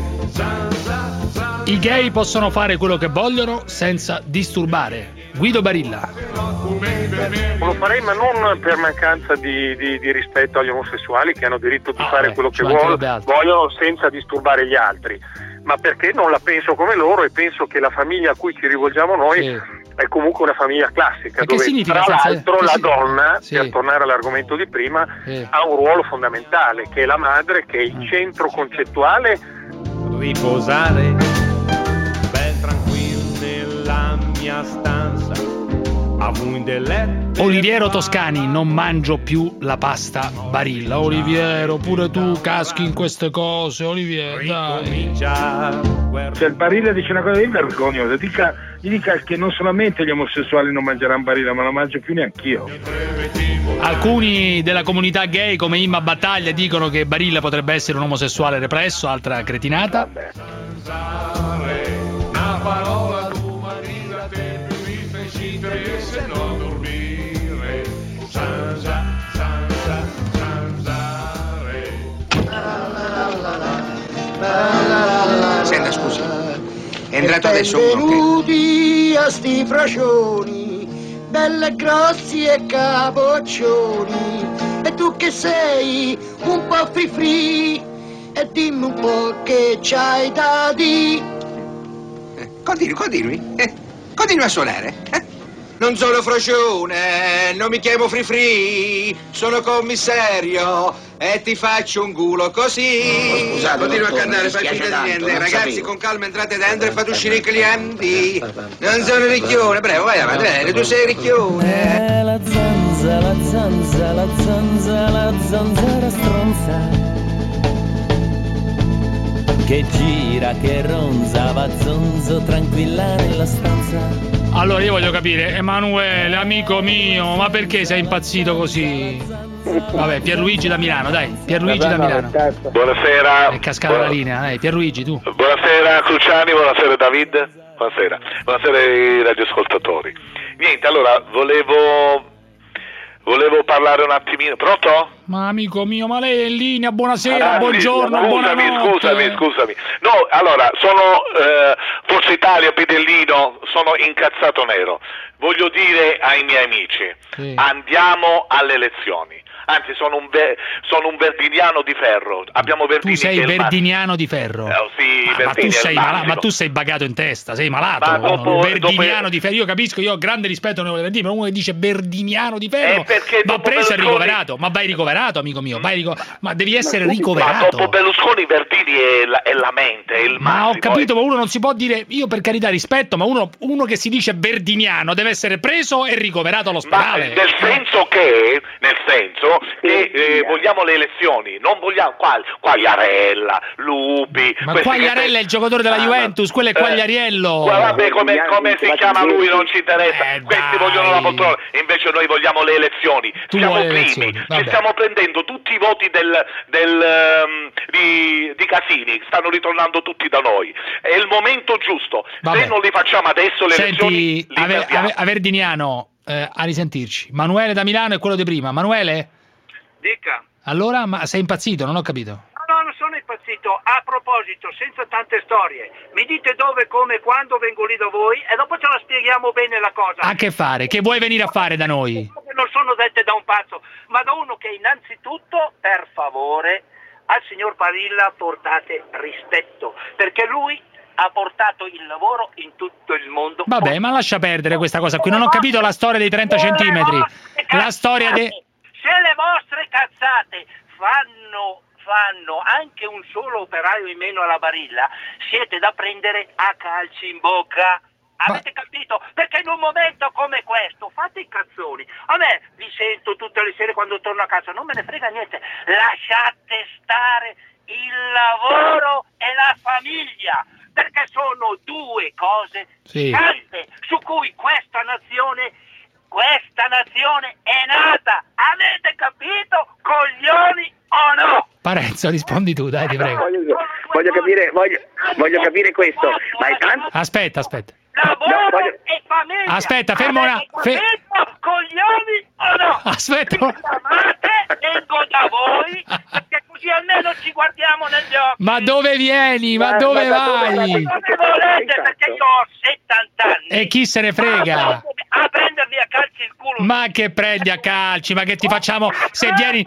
I gay possono fare quello che vogliono senza disturbare. Guido Barilla. Lo farei, ma non per mancanza di, di, di rispetto agli omosessuali che hanno diritto di ah, fare beh, quello che vuol, vogliono senza disturbare gli altri, ma perché non la penso come loro e penso che la famiglia a cui ci rivolgiamo noi sì. è comunque una famiglia classica, dove tra l'altro la si... donna, sì. per tornare all'argomento di prima, sì. ha un ruolo fondamentale, che è la madre, che è il centro concettuale. Riposare ben tranquillo nella mia stanza, Oliviero Toscani, non mangio più la pasta Barilla. Oliviero, pure tu caschi in queste cose, Oliviero, dai. Se il Barilla dice una cosa di vergognosa, dica, gli dica che non solamente gli omosessuali non mangeranno Barilla, ma non mangio più neanch'io. Alcuni della comunità gay come Imma Battaglia dicono che Barilla potrebbe essere un omosessuale represso, altra cretinata. Vabbè. Senta, scusi, è entrato adesso uno che... Benvenuti a sti frocioni, belle grossi e capoccioni, e tu che sei un po' free free, e dimmi un po' che c'hai da di. Eh, continui, continui, eh, continui a suonare, eh? Non sono frocione, non mi chiamo free free, sono commissario e ti faccio un culo così. Oh, scusate, continua dottore, a cantare, fai finta di niente. Ragazzi, sapevo. Con calma entrate dentro e fate uscire i clienti. Non sono ricchione, prego, vai avanti, bene, tu sei ricchione. Eh, la zanza, la zanza, la zanza, la zanzara stronza, che gira, che ronza, va zonzo tranquilla nella stanza. Allora io voglio capire, Emanuele, amico mio, ma perché sei impazzito così? Vabbè, Pierluigi da Milano, dai, Pierluigi da Milano. Buonasera. È cascata Buona... la linea, dai, Pierluigi, tu. Buonasera Cruciani, buonasera David, buonasera, buonasera ai radioascoltatori. Niente, allora, volevo... volevo parlare un attimino. Pronto? Ma amico mio, ma lei è in linea, buonasera, Ah, buongiorno, sì, scusami, buonanotte. scusami, scusami. No, allora, sono eh, Forza Italia, Pedellino, sono incazzato nero. Voglio dire ai miei amici, Sì. andiamo alle elezioni. Anzi, sono un, ve- sono un verdiniano di ferro. Abbiamo Verdini Tu sei che è il verdiniano di ferro. ma- eh, sì, Ma, ma Verdini tu è il sei mala- massimo. ma tu sei bagato in testa, sei malato. Ma no? dopo- verdiniano dopo- di ferro. Io capisco, io ho grande rispetto nei Verdini, ma uno che dice verdiniano di ferro Eh, perché va dopo preso e Berlusconi- ricoverato. Ma vai ricoverato, amico mio, vai rico- ma devi essere Ma ricoverato. dopo Berlusconi Verdini è la, è la mente, è il Ma massimo. ho capito, ma uno non si può dire, io per carità rispetto, ma uno, uno che si dice verdiniano deve essere preso e ricoverato Ma all'ospedale. nel senso che, nel senso che eh, vogliamo le elezioni, non vogliamo Qual- Quagliarella, Lupi. Ma questi Quagliarella che- è il giocatore della Ah, Juventus, quello è eh, Quagliariello. ma vabbè, come, come si chiama lui non ci interessa. Eh, Questi dai. vogliono la poltrona, invece noi vogliamo le elezioni. Tu Siamo vuoi le primi, elezioni, ci vabbè. stiamo prendendo tutti i voti del, del, ehm, di, di Casini, stanno ritornando tutti da noi. È il momento giusto. Vabbè. Se non li facciamo adesso le elezioni, Senti, li a, Ver- a, perdiamo. Ver- a Verdiniano, eh, a risentirci. Manuele da Milano è quello di prima. Manuele? Dica. Allora, ma sei impazzito? Non ho capito. No, non sono impazzito. A proposito, senza tante storie, mi dite dove, come, quando vengo lì da voi e dopo ce la spieghiamo bene la cosa. A che fare? Che vuoi venire a fare da noi? Non sono dette da un pazzo, ma da uno che innanzitutto, per favore, al signor Parilla portate rispetto, perché lui ha portato il lavoro in tutto il mondo. Vabbè, ma lascia perdere questa cosa qui. Non ho capito la storia dei trenta centimetri. La storia dei... Se le vostre cazzate fanno, fanno anche un solo operaio in meno alla Barilla, siete da prendere a calci in bocca. Avete capito? Perché in un momento come questo fate i cazzoni. A me vi sento tutte le sere quando torno a casa, non me ne frega niente. Lasciate stare il lavoro e la famiglia, perché sono due cose Sì. tante su cui questa nazione, questa nazione è nata. Avete capito, coglioni o no? Parenzo, rispondi tu, dai, ti prego. Voglio, voglio capire, voglio, voglio capire questo, ma è tanto... Aspetta, aspetta. Lavoro No, voglio- e famiglia. Aspetta, fermo una- Avete fe- capito, coglioni o no? Aspetta. Mi chiamate, vengo da voi, perché così almeno ci guardiamo negli occhi. Ma dove vieni? Ma Ma- dove ma da dove- vai? ma da Dove volete, perché io ho settanta anni. E chi se ne frega? A prendervi a calci il culo. Ma che prendi a calci? Ma che ti facciamo? Se vieni...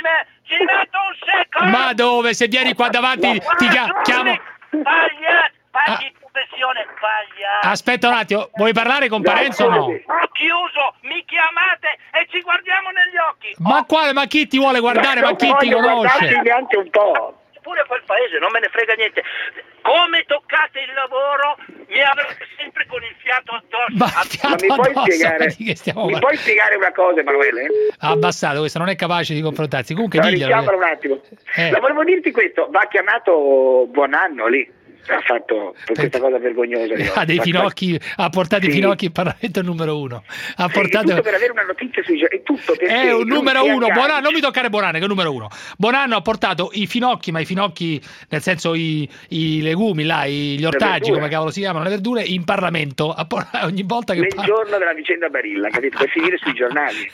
Ci metto un secondo. Ma dove? Se vieni qua davanti ti chia- chiamo... Sbagliato, paghi professione, sbagliato. Aspetta un attimo, vuoi parlare con Parenzo o no? Ho chiuso, mi chiamate e ci guardiamo negli occhi. Ma quale? Ma chi ti vuole guardare? Ma chi ti voglio guardarti conosce? neanche un po'. Pure quel paese, non me ne frega niente. Come toccate il lavoro, mi avrete sempre con il fiato addosso. Ma Ma fiato mi puoi addosso, spiegare, di che stiamo mi parlando? puoi spiegare una cosa, Emanuele? Ha abbassato, questo non è capace di confrontarsi. Comunque No, diglielo. richiamalo un attimo. Eh. Ma volevo dirti questo, va chiamato Buonanno lì. Ha fatto per questa cosa vergognosa. di Ha oggi. dei Ma- finocchi, ha portato Sì. i finocchi in Parlamento numero uno. Ha Sì, portato... è tutto per avere una notizia sui giornali, è tutto perché È un lui numero sia uno, calcio. Buonanno, non mi toccare Buonanno, che è il numero uno. Buonanno ha portato i finocchi, ma i finocchi, nel senso i, i legumi, là, i- gli ortaggi, verdure. come cavolo si chiamano, le verdure, in Parlamento. A por- ogni volta che Nel parla- giorno della vicenda Barilla, capito? Per finire sui giornali.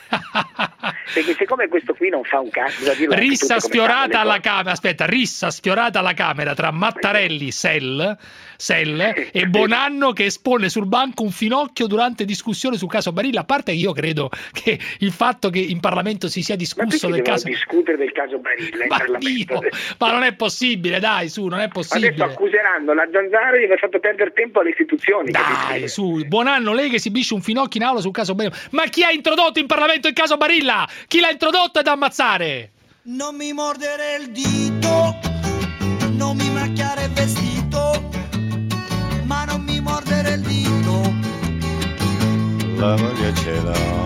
Perché siccome questo qui non fa un cazzo, bisogna dirlo anche Rissa tutte come sfiorata stanno le alla cose. Camera, aspetta, rissa sfiorata alla Camera tra Mattarelli, Sell, Sell e Bonanno che espone sul banco un finocchio durante discussione sul caso Barilla. A parte che io credo che il fatto che in Parlamento si sia Ma discusso perché del devono caso... discutere del caso Barilla in Ma, Parlamento? Dio, ma non è possibile, dai, su, non è Adesso possibile. accuseranno la Zanzara di aver fatto perdere tempo alle istituzioni. Dai, capito? su, Buonanno, lei che esibisce un finocchio in aula sul caso Barilla. Ma chi ha introdotto in Parlamento il caso Barilla? Chi l'ha introdotto è da ammazzare. Non mi mordere il dito, non mi macchiare il vestito, ma non mi mordere il dito La voglia ce l'ho.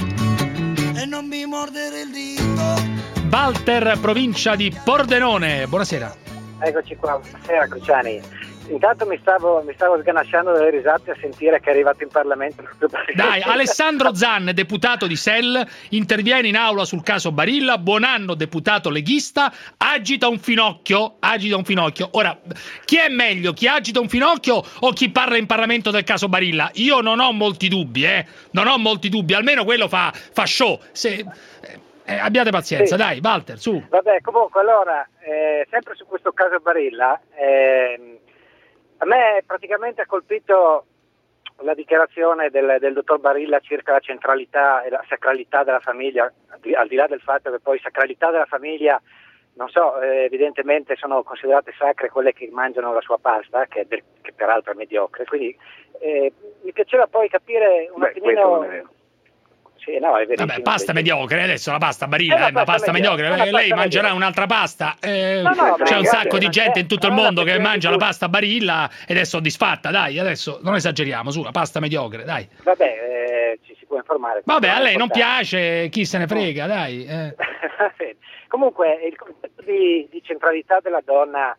e non mi mordere il dito. Walter, provincia di Pordenone. Buonasera. Eccoci qua, buonasera Cruciani. intanto mi stavo, mi stavo sganasciando dalle risate a sentire che è arrivato in Parlamento. Dai, Alessandro Zan, deputato di S E L, interviene in aula sul caso Barilla. Buon anno, deputato leghista, agita un finocchio, agita un finocchio. Ora, chi è meglio, chi agita un finocchio o chi parla in Parlamento del caso Barilla? Io non ho molti dubbi, eh, non ho molti dubbi, almeno quello fa, fa show. Se, eh, abbiate pazienza, sì. Dai, Walter, su. Vabbè, comunque, allora, eh, sempre su questo caso Barilla, eh, a me praticamente ha colpito la dichiarazione del, del dottor Barilla circa la centralità e la sacralità della famiglia, al di là del fatto che poi sacralità della famiglia, non so, eh, evidentemente sono considerate sacre quelle che mangiano la sua pasta, che, che peraltro è mediocre, quindi eh, mi piaceva poi capire un Beh, attimino... Sì, no, è Vabbè, pasta mediocre, adesso la pasta Barilla è una, è una pasta, pasta mediocre, mediocre. Lei mangerà mediocre. Un'altra pasta, eh, no, no, c'è un sacco di gente in tutto il mondo che mangia la pasta Barilla ed è soddisfatta, dai, adesso non esageriamo, su, la pasta mediocre, dai. Vabbè, eh, ci si può informare. Vabbè, a lei non piace, chi se ne frega, no. Dai. Eh. Comunque, il concetto di, di centralità della donna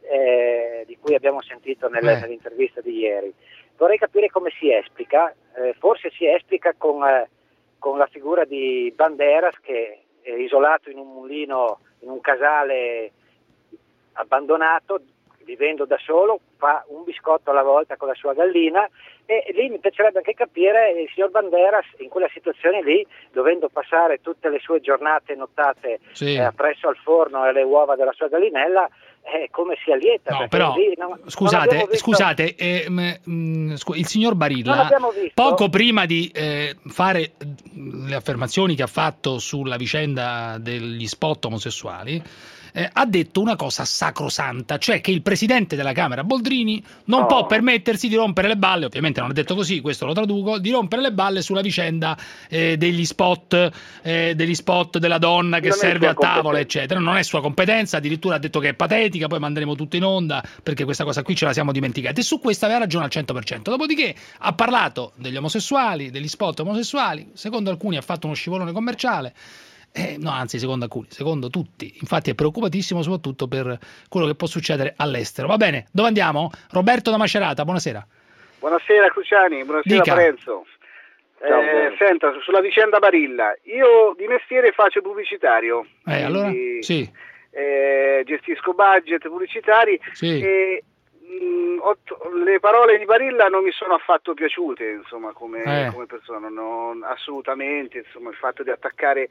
eh, di cui abbiamo sentito nelle, eh. nell'intervista di ieri, vorrei capire come si esplica, eh, forse si esplica con... Eh, con la figura di Banderas che è isolato in un mulino, in un casale abbandonato, vivendo da solo, fa un biscotto alla volta con la sua gallina e lì mi piacerebbe anche capire il signor Banderas in quella situazione lì, dovendo passare tutte le sue giornate nottate sì. eh, presso al forno e le uova della sua gallinella, Eh, come si allieta. No, però, lì, non, scusate, non visto... scusate eh, mh, scu- il signor Barilla, poco prima di eh, fare le affermazioni che ha fatto sulla vicenda degli spot omosessuali, eh, ha detto una cosa sacrosanta, cioè che il presidente della Camera Boldrini non oh. può permettersi di rompere le balle, ovviamente non ha detto così, questo lo traduco, di rompere le balle sulla vicenda eh, degli spot eh, degli spot della donna che non serve a tavola, eccetera. Non è sua competenza, addirittura ha detto che è patetica, poi manderemo tutto in onda perché questa cosa qui ce la siamo dimenticata, e su questo aveva ragione al cento per cento. Dopodiché ha parlato degli omosessuali, degli spot omosessuali, secondo alcuni ha fatto uno scivolone commerciale. Eh, no, anzi, secondo alcuni, secondo tutti. Infatti è preoccupatissimo soprattutto per quello che può succedere all'estero. Va bene, dove andiamo? Roberto da Macerata, buonasera. Buonasera Cruciani, buonasera Dica. Parenzo. Eh, senta, sulla vicenda Barilla, io di mestiere faccio pubblicitario. Eh, allora? Sì. Eh, gestisco budget pubblicitari sì. e mh, otto, le parole di Barilla non mi sono affatto piaciute, insomma, come, eh. come persona, non, assolutamente, insomma, il fatto di attaccare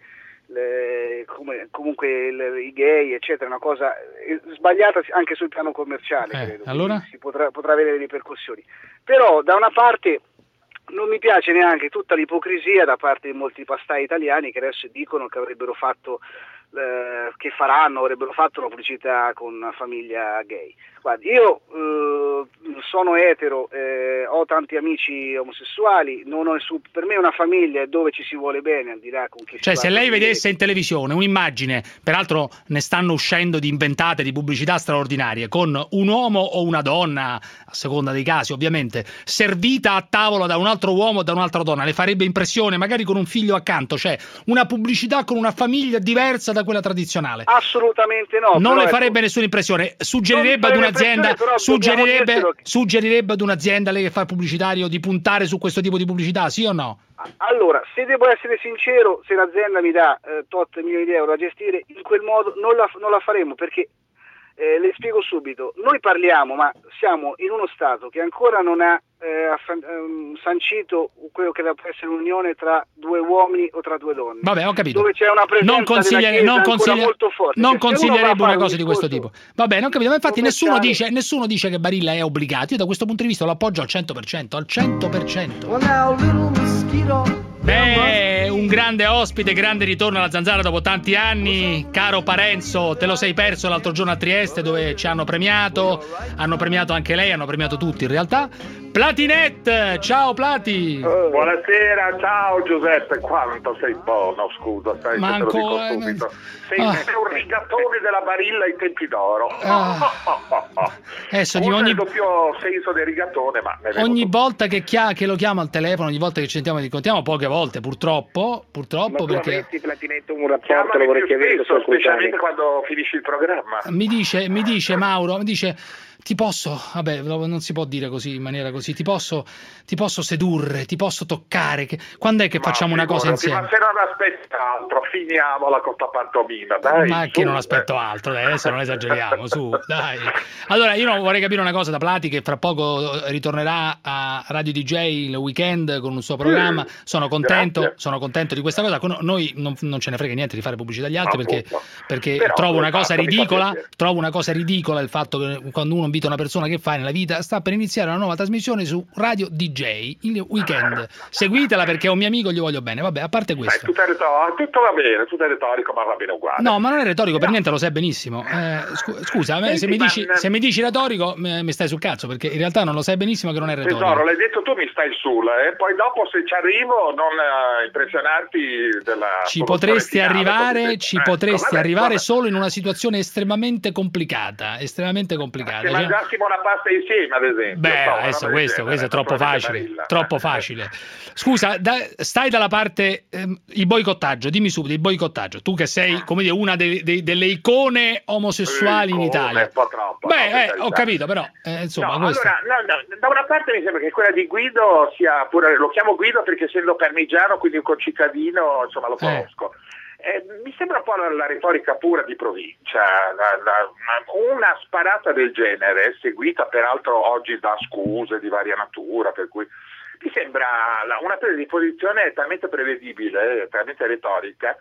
Le, come, comunque il, i gay eccetera, una cosa sbagliata anche sul piano commerciale, eh, credo. Allora? Si potrà, potrà avere ripercussioni, però da una parte non mi piace neanche tutta l'ipocrisia da parte di molti pastai italiani che adesso dicono che avrebbero fatto eh, che faranno, avrebbero fatto una pubblicità con una famiglia gay. Guardi, io eh, sono etero, eh, ho tanti amici omosessuali, non ho nessun, per me una famiglia è dove ci si vuole bene, al di là con chi si Cioè, se lei vedere. vedesse in televisione un'immagine, peraltro ne stanno uscendo di inventate, di pubblicità straordinarie, con un uomo o una donna, a seconda dei casi ovviamente, servita a tavola da un altro uomo o da un'altra donna, le farebbe impressione, magari con un figlio accanto, cioè una pubblicità con una famiglia diversa da quella tradizionale? Assolutamente no. Non le ecco, farebbe nessuna impressione, suggerirebbe ad un'azienda, suggerirebbe, che... suggerirebbe ad un'azienda, lei che fa il pubblicitario, di puntare su questo tipo di pubblicità, sì o no? Allora, se devo essere sincero, se l'azienda mi dà eh, tot milioni di euro da gestire, in quel modo non la, non la faremo, perché eh, le spiego subito, noi parliamo, ma siamo in uno Stato che ancora non ha eh, affan- ehm, sancito quello che deve essere un'unione tra due uomini o tra due donne. Vabbè, ho capito. Dove c'è una presenza non consiglia- della non consiglia- molto forte. Non cioè, consiglierebbe una cosa un di questo tipo. Va bene, ho capito, ma infatti nessuno dice, nessuno dice che Barilla è obbligato. Io da questo punto di vista lo appoggio al cento per cento, al cento per cento. Well, now, little mosquito. Beh, un grande ospite, grande ritorno alla Zanzara dopo tanti anni. Caro Parenzo, te lo sei perso l'altro giorno a Trieste, dove ci hanno premiato. Hanno premiato anche lei, hanno premiato tutti in realtà. Platinette, ciao Plati. Buonasera, ciao Giuseppe, quanto sei buono, scusa, stai, Ma te lo dico ancora, subito. Sei ah. un rigatone della Barilla ai tempi d'oro. Ah. Adesso di ogni... il doppio senso del rigatone, ma ogni volta che, chia... che lo chiamo al telefono, ogni volta che ci sentiamo, incontriamo poche volte, purtroppo, purtroppo ma perché Platinetto un rapporto, lo vorrei chiedere, specialmente quando finisci il programma. Mi dice, mi dice Mauro, mi dice ti posso, vabbè, non si può dire così in maniera così, ti posso, ti posso sedurre, ti posso toccare. Che, quando è che ma facciamo una cosa insieme? Ma se non aspetti altro, finiamola con sta pantomima, dai. Ma su, che non aspetto altro, dai, adesso non esageriamo, su, dai. Allora, io vorrei capire una cosa da Plati, che fra poco ritornerà a Radio D J il weekend con un suo programma. Sì, sono contento, grazie. sono contento di questa cosa. Noi non, non ce ne frega niente di fare pubblicità agli altri, perché, perché Però, trovo una cosa ridicola, trovo una cosa ridicola il fatto che quando uno invita una persona che fa nella vita, sta per iniziare una nuova trasmissione su Radio D J il weekend. Seguitela perché è un mio amico, gli voglio bene. Vabbè, a parte questo. Beh, tutto, retorico, tutto va bene, tutto è retorico, ma va bene uguale. No, ma non è retorico, per no. niente, lo sai benissimo. Eh, scusa, Senti, se, mi dici, se mi dici retorico mi stai sul cazzo, perché in realtà non lo sai benissimo che non è retorico. Tesoro, l'hai detto tu, mi stai sul, e eh? poi dopo se ci arrivo non uh, impressionarti della Ci potresti finale, arrivare, ci eh, potresti vabbè, arrivare vabbè. solo in una situazione estremamente complicata, estremamente complicata. Se cioè... mangiassimo una pasta insieme, ad esempio. Beh, so, adesso questo, genere, questo è troppo facile, barilla. troppo facile. Scusa, da, stai dalla parte ehm, il boicottaggio, dimmi subito il boicottaggio. Tu che sei, come dire, una dei, dei, delle icone omosessuali in Italia. Un po' troppo. Beh, no, eh, ho capito, però eh, insomma, no, questo... allora, no, no, da una parte mi sembra che quella di Guido sia pure, lo chiamo Guido perché essendo parmigiano, quindi un concittadino, insomma, lo conosco. Eh. Eh, mi sembra un po' la, la retorica pura di provincia, la, la, una, una sparata del genere, seguita peraltro oggi da scuse di varia natura, per cui mi sembra la, una presa di posizione talmente prevedibile, talmente retorica,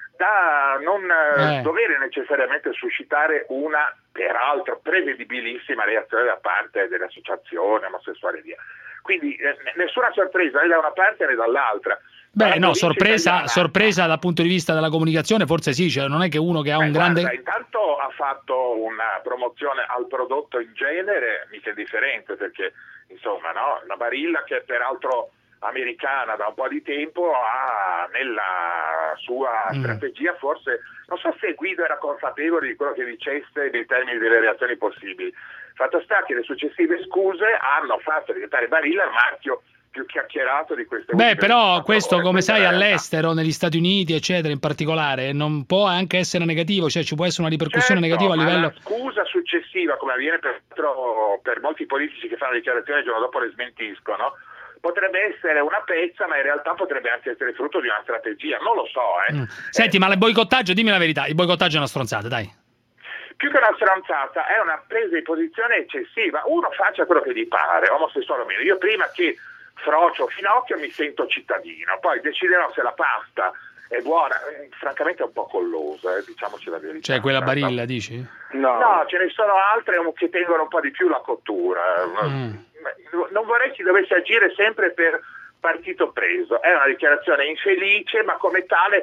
da non eh. dover necessariamente suscitare una, peraltro, prevedibilissima reazione da parte dell'associazione omosessuale via. Quindi eh, nessuna sorpresa né da una parte né dall'altra. Beh, no, sorpresa, sorpresa dal punto di vista della comunicazione, forse sì, cioè non è che uno che ha Beh, un grande... Guarda, intanto ha fatto una promozione al prodotto in genere, mica indifferente, perché, insomma, no, una Barilla che peraltro americana da un po' di tempo ha nella sua mm. strategia, forse, non so se Guido era consapevole di quello che dicesse nei termini delle reazioni possibili. Fatto sta che le successive scuse hanno fatto diventare Barilla il marchio più chiacchierato di queste Beh, però questo, come sai, all'estero, negli Stati Uniti, eccetera, in particolare, non può anche essere negativo, cioè ci può essere una ripercussione certo, negativa a livello... la scusa successiva, come avviene per, per molti politici che fanno dichiarazioni e il giorno dopo le smentiscono, potrebbe essere una pezza, ma in realtà potrebbe anche essere frutto di una strategia, non lo so. Eh. Mm. Senti, eh. ma il boicottaggio, dimmi la verità, il boicottaggio è una stronzata, dai. Più che una stronzata, è una presa di posizione eccessiva. Uno faccia quello che gli pare, omosessuale o meno. Io prima che frocio Finocchio mi sento cittadino, poi deciderò se la pasta è buona, francamente è un po' collosa, eh, diciamoci la verità. Cioè quella Barilla, dici? No. no, ce ne sono altre che tengono un po' di più la cottura. Mm. Non vorrei si dovesse agire sempre per partito preso, è una dichiarazione infelice, ma come tale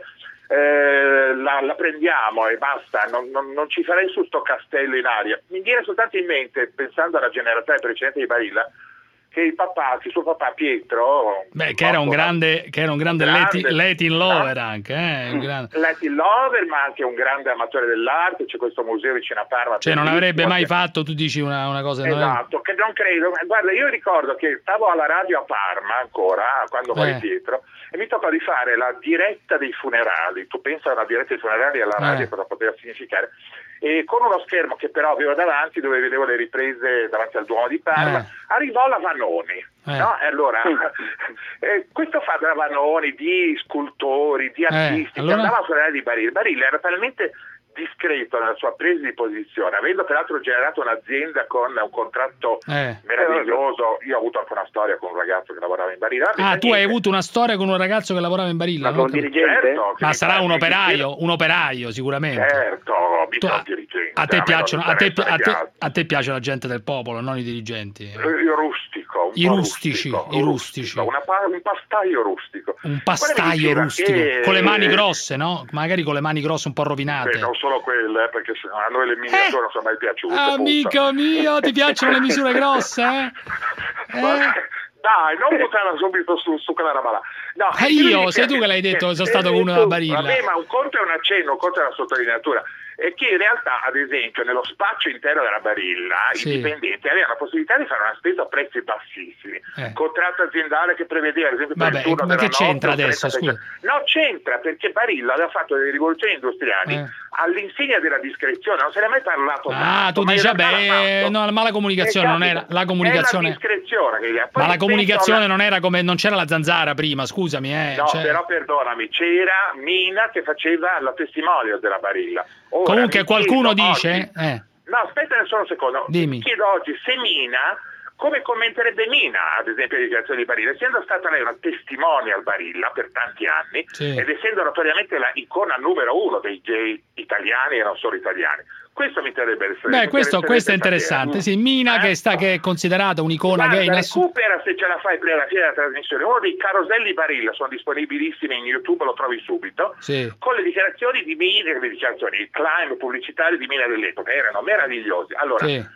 eh, la, la prendiamo e basta, non, non, non ci farei su sto castello in aria. Mi viene soltanto in mente, pensando alla generazione precedente di Barilla, che il papà, che suo papà Pietro, beh, che era un grande, che era un grande, grande Latin lover anche, eh? Un grande... Latin lover, ma anche un grande amatore dell'arte. C'è questo museo vicino a Parma. Cioè non avrebbe mai che... fatto, tu dici una, una cosa. Esatto, non è... che non credo. Guarda, io ricordo che stavo alla radio a Parma ancora quando eh. morì Pietro e mi toccò di fare la diretta dei funerali. Tu pensa alla diretta dei funerali alla radio eh. cosa poteva significare? E con uno schermo che però avevo davanti, dove vedevo le riprese davanti al Duomo di Parma, eh. arrivò la Vanoni, eh. no? E allora eh, questo fa da Vanoni, di scultori, di artisti, eh. allora... che andava a suonare di Barilla. Barilla era talmente discreto nella sua presa di posizione, avendo peraltro generato un'azienda con un contratto eh. meraviglioso. Io ho avuto anche una storia con un ragazzo che lavorava in Barilla. Ah, tu hai avuto una storia con un ragazzo che lavorava in Barilla? Ma con un dirigente? Certo, ma sarà un operaio, un operaio sicuramente. Certo, tu, a, a te piacciono, a te, a, te, a te piace la gente del popolo, non i dirigenti. Io rustico, un I rustici, rustico, i rustici. Una, un pastaio rustico. Un pastaio rustico, che... con le mani grosse, no? Magari con le mani grosse un po' rovinate. Beh, non solo quelle, perché a noi le miniature eh, non sono mai piaciute. Amico mio, ti piacciono le misure grosse? Eh? Eh? Dai, non buttarla subito su, su quella roba là. No, eh io, sei tu che l'hai detto, sono stato con uno della Barilla. Vabbè, ma un conto è un accenno, un conto è una sottolineatura. E che in realtà, ad esempio, nello spaccio intero della Barilla, sì. i dipendenti avevano la possibilità di fare una spesa a prezzi bassissimi. Eh. Contratto aziendale che prevedeva, ad esempio, per Vabbè, il turno ma della che c'entra notte, adesso? Scusa. No, c'entra, perché Barilla aveva fatto delle rivoluzioni industriali, eh. all'insegna della discrezione, non se ne è mai parlato. Ah, tanto, tu dici, vabbè, no, ma la comunicazione non era la comunicazione. È la discrezione che Poi ma la comunicazione alla... non era come non c'era la zanzara prima, scusami, eh. No, cioè... però perdonami, c'era Mina che faceva la testimonial della Barilla. Ora, comunque qualcuno dice, oggi... eh. No, aspetta solo un secondo. Dimmi. Mi chiedo oggi se Mina, come commenterebbe Mina, ad esempio, le dichiarazioni di Barilla, essendo stata lei una testimonial Barilla per tanti anni, sì. ed essendo notoriamente la icona numero uno dei gay italiani e non solo italiani. Questo mi interesserebbe essere. Beh, questo, questo è interessante, sì. Mina eh? che, sta, che è considerata un'icona Guarda, gay. Recupera se ce la fai prima alla fine della trasmissione. Uno dei caroselli Barilla sono disponibilissimi in YouTube, lo trovi subito. Sì. Con le dichiarazioni di Mina, le dichiarazioni, i climb pubblicitari di Mina dell'epoca erano meravigliosi. Allora, sì.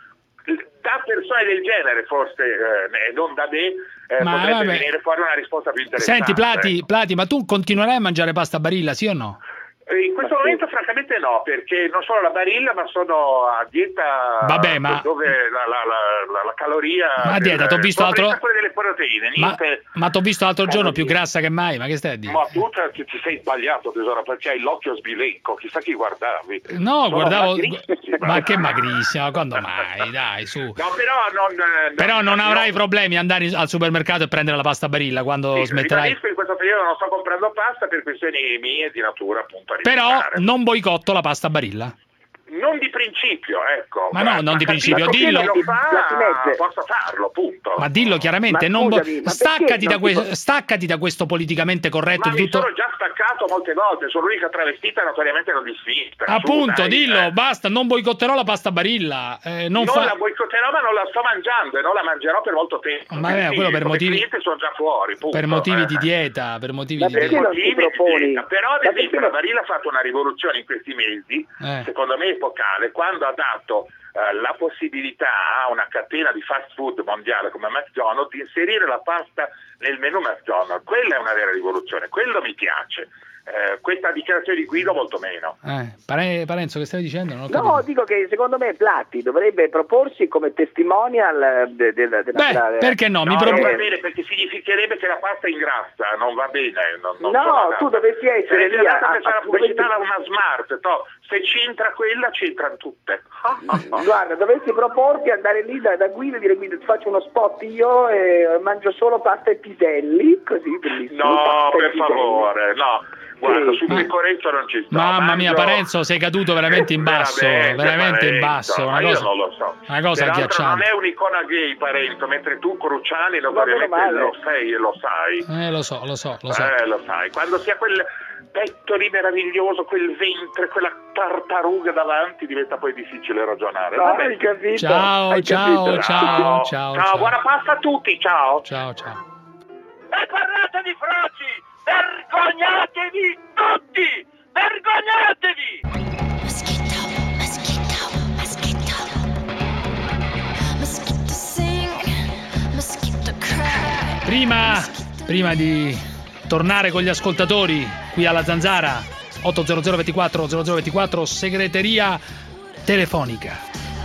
da persone del genere, forse, eh, non da me, eh, ma potrebbe vabbè. venire fuori una risposta più interessante. Senti, Plati, Plati, ma tu continuerai a mangiare pasta Barilla, sì o no? In questo momento francamente no, perché non sono la Barilla ma sono a dieta. Vabbè, ma... dove la, la, la, la caloria ma a dieta, t'ho visto l'altro delle proteine, ma, ma t'ho visto l'altro giorno più grassa che mai, ma che stai a dire? Ma tu ti, ti sei sbagliato tesoro, perché hai l'occhio sbilenco, chissà chi guardavi. No, sono guardavo ma che magrissima, quando mai, dai, su. No, però non, non però non no, avrai no. problemi ad andare al supermercato e prendere la pasta Barilla quando sì, smetterai. In questo periodo non sto comprando pasta per questioni mie di natura, appunto. Però non boicotto la pasta Barilla. Non di principio, ecco. Ma no, non di principio, dillo. Lo fa, posso farlo, punto. Ma dillo chiaramente, ma non scusami, bo- staccati, non da que- posso... staccati da questo politicamente corretto. Ma di mi tutto... sono già staccato molte volte, sono l'unica travestita notoriamente non distinta. Appunto, Su, dai, dillo, eh. basta, non boicotterò la pasta Barilla. Eh, non non fa... la boicotterò, ma non la sto mangiando e non la mangerò per molto tempo. Ma è quello per motivi... I clienti sono già fuori, punto. Per motivi eh. di dieta, per motivi ma di perché dieta. non ti proponi? Dieta. Però ad esempio la Barilla ha fatto una rivoluzione in questi mesi, eh. secondo me epocale, quando ha dato Uh, la possibilità a una catena di fast food mondiale come McDonald's di inserire la pasta nel menù McDonald's. Quella è una vera rivoluzione, quello mi piace. Uh, questa dichiarazione di Guido molto meno. Eh, Pare- Parenzo, che stavi dicendo? Non ho no, capito. dico che secondo me Platti dovrebbe proporsi come testimonial de- de- de- della Beh, della... perché no? No, Mi non propo- va bene, perché significherebbe che la pasta ingrassa, non va bene. Non, non no, tu dovresti essere lì a... a, a la pubblicità dovresti... da una smart, to, se c'entra quella c'entrano tutte. Guarda, dovresti proporti andare lì da, da Guido e dire Guido ti faccio uno spot io e mangio solo pasta e piselli, così bellissimo. No, per favore, no. Guarda, sì. sul pecoretto non ci sto. Mamma mangio... mia, Parenzo, sei caduto veramente in basso, veramente, veramente in basso. Una ma cosa, io non lo so. Una cosa Peraltro agghiacciante. non è un'icona gay, Parenzo, mentre tu, Cruciani, notoriamente lo sei e lo sai. Eh, lo so, lo so, lo so. Eh, lo sai. Quando si ha quel petto lì meraviglioso, quel ventre, quella tartaruga davanti, diventa poi difficile ragionare. No, hai capito? Ciao, hai ciao, capito? ciao, ciao, ciao, ciao. Buona pasta a tutti, ciao. Ciao, ciao. E parlate di froci! Vergognatevi tutti! Vergognatevi! Mosquito, mosquito, mosquito. Mosquito sing, mosquito cry. Prima, prima di tornare con gli ascoltatori qui alla Zanzara, otto zero zero ventiquattro zero zero ventiquattro, segreteria telefonica.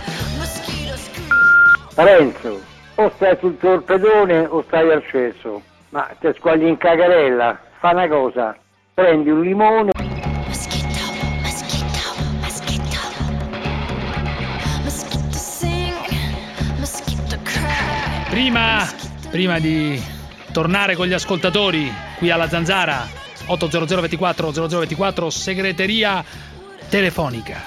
Parenzo, o stai sul torpedone o stai al cesso, ma te squagli in cagarella. Fa una cosa, prendi un limone. Mosquito, mosquito, mosquito. Mosquito sing, mosquito cry. Prima, prima di tornare con gli ascoltatori qui alla Zanzara, otto zero zero ventiquattro zero zero ventiquattro, segreteria telefonica.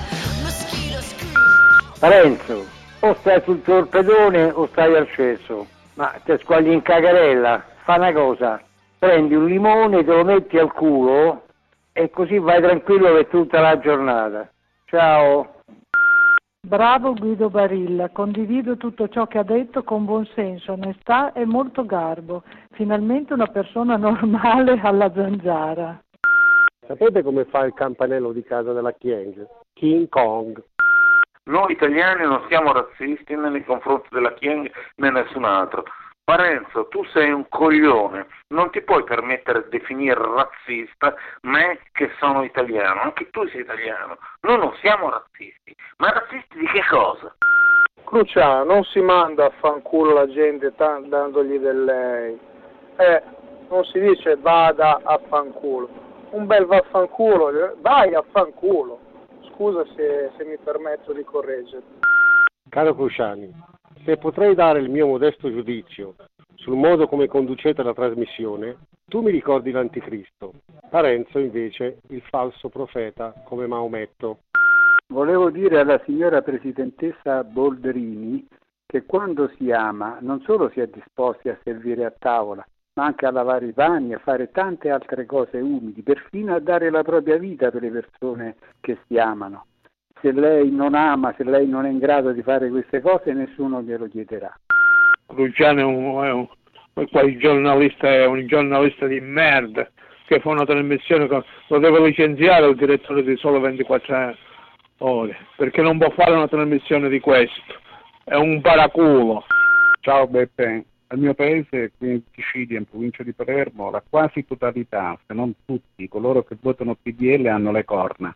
Parenzo, o stai sul torpedone o stai al cesso, ma te squagli in cagarella. Fa una cosa, prendi un limone, te lo metti al culo e così vai tranquillo per tutta la giornata. Ciao. Bravo Guido Barilla, condivido tutto ciò che ha detto con buonsenso, onestà e molto garbo. Finalmente una persona normale alla Zanzara. Sapete come fa il campanello di casa della Chiesa? King Kong. Noi italiani non siamo razzisti né nei confronti della Chiesa né nessun altro. Parenzo, tu sei un coglione, non ti puoi permettere di definire razzista me che sono italiano, anche tu sei italiano, noi non siamo razzisti, ma razzisti di che cosa? Cruciano, non si manda a fanculo la gente t- dandogli del lei, eh, non si dice vada a fanculo, un bel vaffanculo, vai a fanculo, scusa se, se mi permetto di correggere. Caro Cruciani, se potrei dare il mio modesto giudizio sul modo come conducete la trasmissione, tu mi ricordi l'anticristo, Parenzo invece il falso profeta come Maometto. Volevo dire alla signora Presidentessa Boldrini che quando si ama non solo si è disposti a servire a tavola, ma anche a lavare i panni, a fare tante altre cose umili, perfino a dare la propria vita per le persone che si amano. Se lei non ama, se lei non è in grado di fare queste cose, nessuno glielo chiederà. Cruciani è un, è un, quel giornalista, è un giornalista di merda che fa una trasmissione, con, lo deve licenziare il direttore di Sole ventiquattro ore, perché non può fare una trasmissione di questo, è un paraculo. Ciao Beppe, al mio paese, qui in Sicilia, in provincia di Palermo, la quasi totalità, se non tutti, coloro che votano P D L hanno le corna.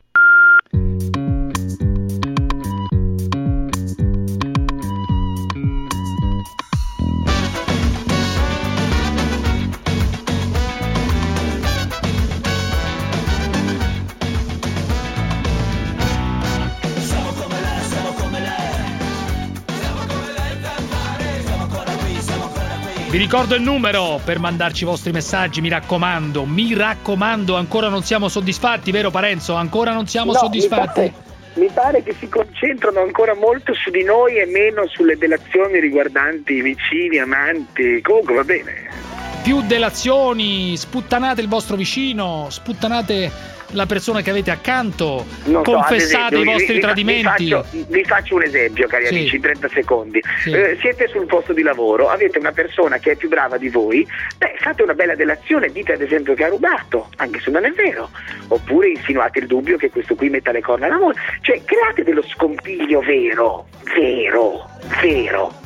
Vi ricordo il numero per mandarci i vostri messaggi, mi raccomando, mi raccomando, ancora non siamo soddisfatti, vero Parenzo? Ancora non siamo no, soddisfatti? Mi pare, mi pare che si concentrano ancora molto su di noi e meno sulle delazioni riguardanti i vicini, amanti, comunque va bene. Più delazioni, sputtanate il vostro vicino, sputtanate la persona che avete accanto, non confessate so, esempio, i vostri vi, tradimenti. Vi faccio, vi faccio un esempio, cari sì. amici, in trenta secondi. Sì. Eh, siete sul posto di lavoro, avete una persona che è più brava di voi, beh, fate una bella delazione, dite ad esempio che ha rubato, anche se non è vero. Oppure insinuate il dubbio che questo qui metta le corna alla moglie. Cioè, create dello scompiglio vero, vero, vero.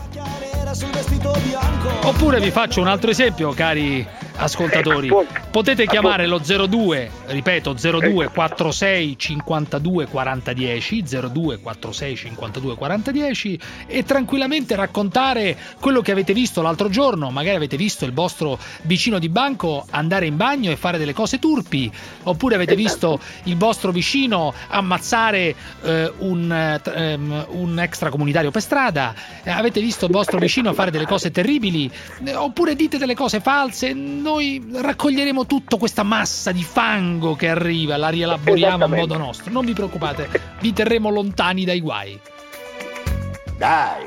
Oppure vi faccio un altro esempio, cari ascoltatori. Potete chiamare lo zero due, ripeto, zero due quarantasei cinquantadue quaranta dieci, zero due quarantasei cinquantadue quaranta dieci e tranquillamente raccontare quello che avete visto l'altro giorno. Magari avete visto il vostro vicino di banco andare in bagno e fare delle cose turpi, oppure avete visto il vostro vicino ammazzare eh, un, um, un extracomunitario per strada, eh, avete visto il vostro vicino fare delle cose terribili, eh, oppure dite delle cose false. Noi raccoglieremo tutta questa massa di fango che arriva, la rielaboriamo a modo nostro, non vi preoccupate, vi terremo lontani dai guai. Dai.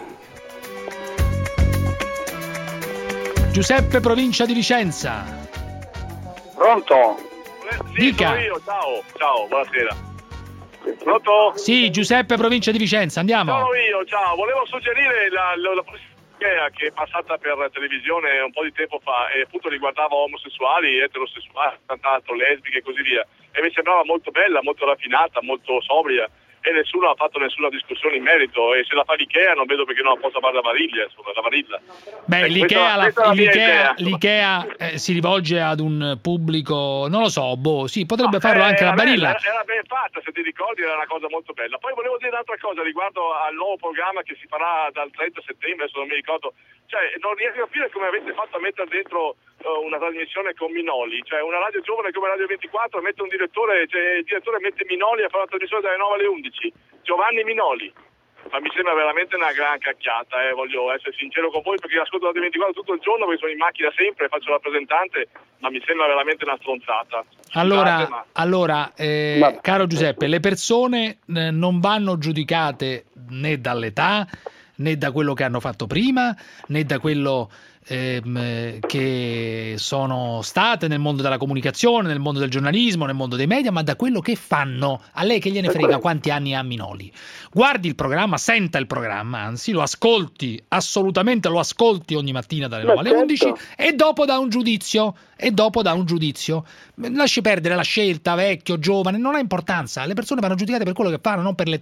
Giuseppe, provincia di Vicenza. Pronto? Sì, Dica. sono io, ciao, ciao, buonasera. Pronto? Sì, Giuseppe, provincia di Vicenza, andiamo. Sono io, ciao, volevo suggerire la, la, la che è passata per televisione un po' di tempo fa e appunto riguardava omosessuali, eterosessuali, tant'altro, lesbiche e così via, e mi sembrava molto bella, molto raffinata, molto sobria e nessuno ha fatto nessuna discussione in merito, e se la fa l'Ikea non vedo perché non la possa fare la Variglia, insomma, la Varilla. Beh, eh, l'Ikea, questa, la, questa l'Ikea, idea, l'Ikea eh, si rivolge ad un pubblico, non lo so, boh, sì, potrebbe no, farlo eh, anche la Barilla. Era, era ben fatta, se ti ricordi, era una cosa molto bella. Poi volevo dire un'altra cosa riguardo al nuovo programma che si farà dal trenta settembre, adesso non mi ricordo. Cioè, non riesco a capire come avete fatto a mettere dentro uh, una trasmissione con Minoli, cioè una radio giovane come Radio ventiquattro mette un direttore, cioè il direttore mette Minoli a fare una trasmissione dalle nove alle undici, Giovanni Minoli, ma mi sembra veramente una gran cacchiata, eh, voglio essere sincero con voi perché ascolto Radio ventiquattro tutto il giorno, perché sono in macchina sempre, faccio rappresentante, ma mi sembra veramente una stronzata. Allora, Scusate, ma... allora eh, caro Giuseppe, le persone eh, non vanno giudicate né dall'età, né da quello che hanno fatto prima, né da quello ehm, che sono state nel mondo della comunicazione, nel mondo del giornalismo, nel mondo dei media, ma da quello che fanno. A lei che gliene frega quanti anni ha Minoli. Guardi il programma, senta il programma, anzi lo ascolti, assolutamente lo ascolti ogni mattina dalle nove alle undici e dopo da un giudizio, e dopo da un giudizio. Lasci perdere la scelta, vecchio, giovane, non ha importanza, le persone vanno giudicate per quello che fanno, non per l'età.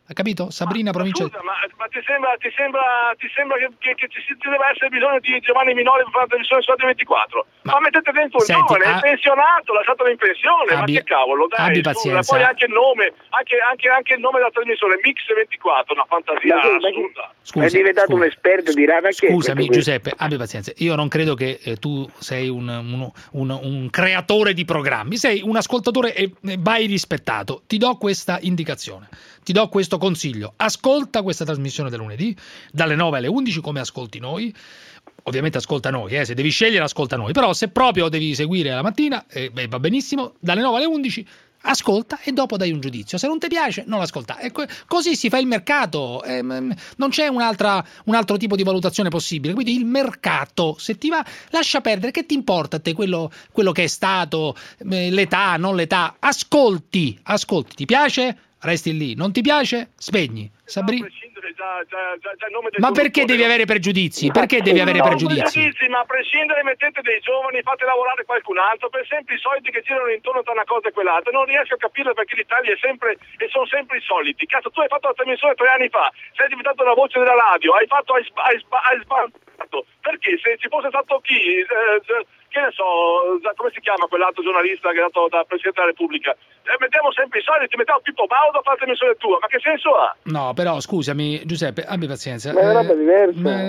Ha capito? Sabrina, ma, provincia... Scusa, ma, ma ti sembra, ti sembra, ti sembra che, che, che ci, ci deve essere bisogno di Giovanni Minoli per fare la trasmissione su Radio ventiquattro? Ma, ma mettete dentro il senti, giovane, a... è pensionato, lasciatelo in pensione, abbi... ma che cavolo, dai, abbi scusa, pazienza. poi anche il nome, anche, anche, anche il nome della trasmissione, Mix ventiquattro, una fantasia Ma che- ma che- assurda. Scusa, è diventato scusa. un esperto di rana che Scusami Giuseppe, abbi pazienza, io non credo che eh, tu sei un, un, un, un creatore di programmi, sei un ascoltatore e e vai rispettato. Ti do questa indicazione, ti do questo consiglio: ascolta questa trasmissione del lunedì dalle nove alle undici come ascolti noi. Ovviamente ascolta noi, eh, se devi scegliere ascolta noi, però se proprio devi seguire la mattina, eh, beh, va benissimo, dalle nove alle undici ascolta e dopo dai un giudizio. Se non ti piace non ascolta. E così si fa il mercato, eh, non c'è un'altra, un altro tipo di valutazione possibile. Quindi il mercato, se ti va, lascia perdere, che ti importa a te quello, quello che è stato, eh, l'età, non l'età. Ascolti, ascolti, ti piace? Resti lì, non ti piace? Spegni. Sabrina. Già, già, già, già il nome del Ma perché devi avere pregiudizi? Perché devi avere no, pregiudizi? pregiudizi? Ma a prescindere, mettete dei giovani, fate lavorare qualcun altro, per sempre i soliti che girano intorno tra una cosa e quell'altra. Non riesco a capire perché l'Italia è sempre e sono sempre i soliti. Cazzo, tu hai fatto la trasmissione tre anni fa, sei diventato una voce della radio, hai fatto hai, hai, hai sbagliato. Perché se ci fosse stato chi, eh, che ne so, come si chiama quell'altro giornalista che è dato da Presidente della Repubblica? Eh, mettiamo sempre i soliti, mettiamo Pippo Baudo a fare la trasmissione tua, ma che senso ha? No, però scusami Giuseppe, abbi pazienza. Ma è una roba Eh, diversa. ma,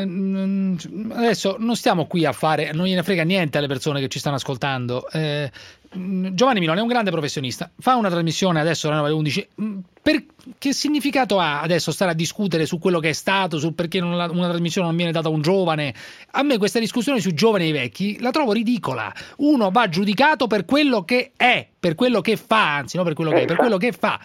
mm, adesso non stiamo qui a fare, non gliene frega niente alle persone che ci stanno ascoltando. Eh, mm, Giovanni Minoli è un grande professionista, fa una trasmissione adesso alle nove alle undici. Mm, per, che significato ha adesso stare a discutere su quello che è stato, su perché non la- una trasmissione non viene data a un giovane? A me questa discussione sui giovani e i vecchi la trovo ridicola. Uno va giudicato per quello che è, per quello che fa, anzi non per quello che è, per quello che fa.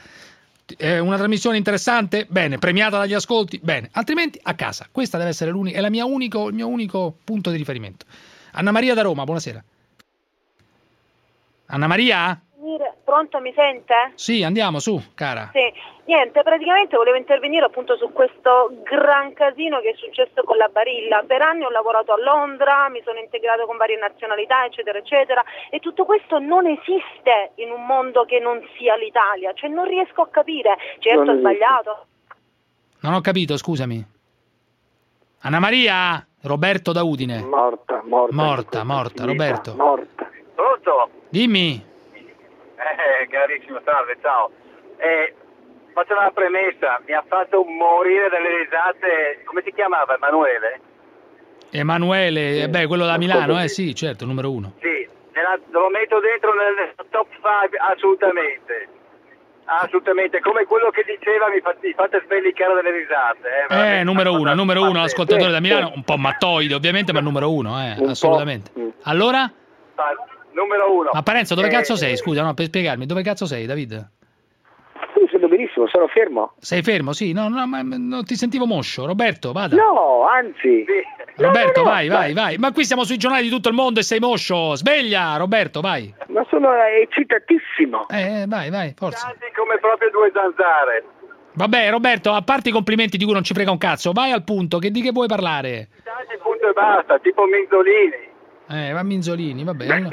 È una trasmissione interessante? Bene. Premiata dagli ascolti? Bene. Altrimenti a casa. Questa deve essere l'unica, è la mia unico, il mio unico punto di riferimento. Anna Maria da Roma, buonasera. Anna Maria? Pronto, mi sente? Sì, andiamo su, cara. Sì, niente, praticamente volevo intervenire appunto su questo gran casino che è successo con la Barilla. Per anni ho lavorato a Londra, mi sono integrato con varie nazionalità, eccetera, eccetera, e tutto questo non esiste in un mondo che non sia l'Italia, cioè non riesco a capire, certo ho sbagliato. Non ho capito, scusami. Anna Maria? Roberto da Udine. Morta, morta. Morta, morta, Roberto. Morta. Pronto? Dimmi. Eh, carissimo, salve, ciao. Eh, faccio una premessa, mi ha fatto morire dalle risate, come si chiamava, Emanuele? Emanuele, eh, beh, quello da Milano, eh sì, certo, numero uno. Sì, nella- lo metto dentro nel top cinque, assolutamente. Assolutamente, come quello che diceva mi, fa, mi fate sbellicare dalle risate. Eh, Eh, veramente numero una uno, cosa numero uno, pazzesca. ascoltatore da Milano, un po' mattoide ovviamente, ma numero uno, eh, assolutamente. Allora? Numero uno. Ma Parenzo, dove Eh, cazzo sei? Scusa, no, per spiegarmi, dove cazzo sei, David? Io sono benissimo, sono fermo. Sei fermo? Sì, no, no, ma non ti sentivo moscio. Roberto, vada. No, anzi. Roberto, no, no, vai, vai, vai. Ma qui siamo sui giornali di tutto il mondo e sei moscio. Sveglia, Roberto, vai. Ma sono eccitatissimo. Eh, vai, vai, forza. come proprio due zanzare. Vabbè, Roberto, a parte i complimenti di cui non ci frega un cazzo, vai al punto, che di che vuoi parlare? Dai, punto e basta, tipo Minzolini. Eh, va Minzolini, vabbè. allora.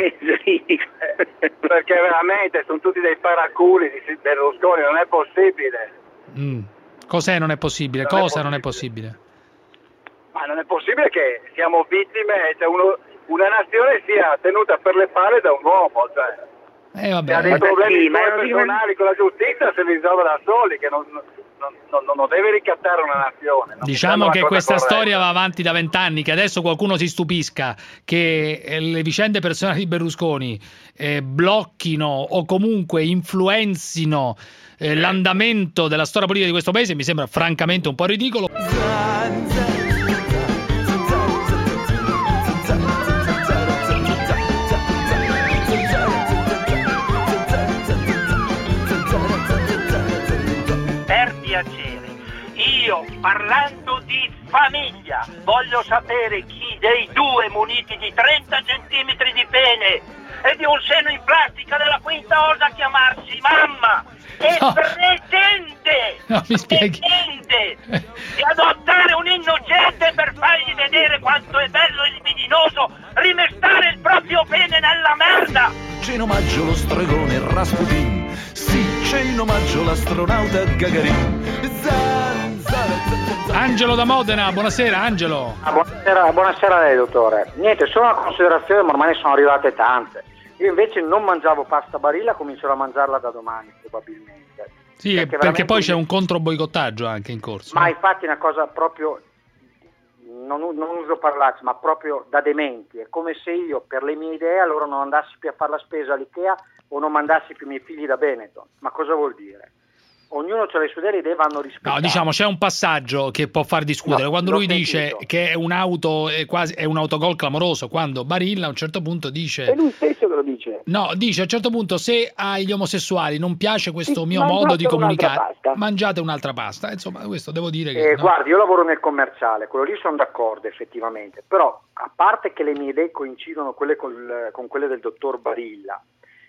Perché veramente sono tutti dei paraculi di Berlusconi, non è possibile. Mm. Cos'è non è possibile? Non è Cosa non è possibile? Ma non è possibile che siamo vittime, cioè uno, una nazione sia tenuta per le palle da un uomo, cioè. Eh, vabbè. Se ha dei Ma- problemi sì, ma suoi non dico- personali con la giustizia se li risolve da soli, che non, non, non, non- non deve ricattare una nazione. Non mi Diciamo sembra che una cosa questa corretta. storia va avanti da vent'anni, che adesso qualcuno si stupisca che eh, le vicende personali di Berlusconi eh, blocchino o comunque influenzino eh, l'andamento della storia politica di questo paese mi sembra francamente un po' ridicolo. Per piacere, io parlando di famiglia voglio sapere chi dei due muniti di trenta centimetri di pene e di un seno in plastica della quinta osa chiamarsi mamma e No. pretende, No, mi spieghi. pretende di adottare un innocente per fargli vedere quanto è bello e libidinoso rimestare il proprio pene nella merda. C'è in omaggio lo stregone Rasputin, sì, c'è in omaggio l'astronauta Gagarin. Angelo da Modena, buonasera Angelo. Ah, buonasera, buonasera a lei dottore. Niente, solo una considerazione, ma ormai ne sono arrivate tante. Io invece non mangiavo pasta Barilla, comincerò a mangiarla da domani probabilmente. Sì, perché, perché poi c'è un contro boicottaggio anche in corso. Ma infatti è una cosa proprio, non, non uso parolacce, ma proprio da dementi. È come se io per le mie idee allora non andassi più a fare la spesa all'Ikea o non mandassi più i miei figli da Benetton. Ma cosa vuol dire? Ognuno ha le sue idee, vanno rispettate. No, diciamo c'è un passaggio che può far discutere. No, quando l'ho lui dice sentito. che è un'auto è quasi è un autogol clamoroso, quando Barilla a un certo punto dice È lui stesso che lo dice. no, dice a un certo punto se agli omosessuali non piace questo Sì, mio mangiate modo di un'altra comunicare, pasta. mangiate un'altra pasta. Insomma, questo devo dire che Eh, no. Guardi, io lavoro nel commerciale, quello lì sono d'accordo effettivamente, però a parte che le mie idee coincidono quelle col- con quelle del dottor Barilla,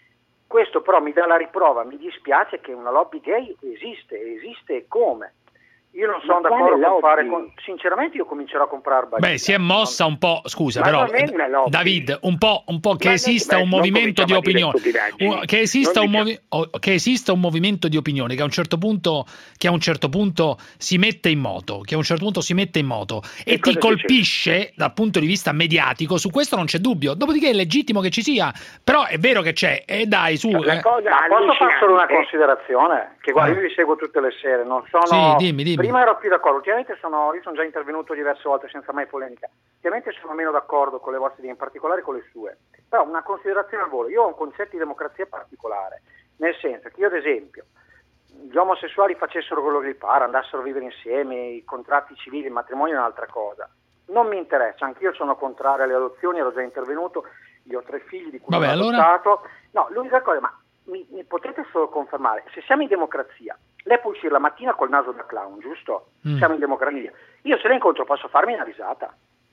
questo però mi dà la riprova, mi dispiace che una lobby gay esiste, esiste e come. Io non sono Ma d'accordo quale con fare, lobby? con- sinceramente io comincerò a comprare Barilla. Beh, si è mossa un po', scusa, Ma però non è una lobby. David, un po', un po' che Ma non- esista beh, un non movimento di cominciamo a dire opinione, stupidaggini. un- che esista Non un movi- o- che esista un movimento di opinione che a un certo punto che a un certo punto si mette in moto, che a un certo punto si mette in moto e, E ti cosa colpisce dal punto di vista mediatico, su questo non c'è dubbio. Dopodiché è legittimo che ci sia, però è vero che c'è e dai su. La eh. cosa, posso fare solo una considerazione? Che guarda, io vi seguo tutte le sere, non sono... Sì, dimmi, dimmi. Prima ero più d'accordo, ultimamente sono, io sono già intervenuto diverse volte senza mai polemica. Ultimamente sono meno d'accordo con le vostre idee, in particolare con le sue. Però una considerazione al volo, io ho un concetto di democrazia particolare, nel senso che io ad esempio gli omosessuali facessero quello che gli pare, andassero a vivere insieme, i contratti civili, il matrimonio è un'altra cosa. Non mi interessa, anch'io sono contrario alle adozioni, ero già intervenuto, io ho tre figli di cui Vabbè, ho allora? adottato. No, l'unica cosa, ma mi, mi potete solo confermare, se siamo in democrazia, lei può uscire la mattina col naso da clown, giusto? Mm. Siamo in democrazia. Io se la incontro posso farmi una risata.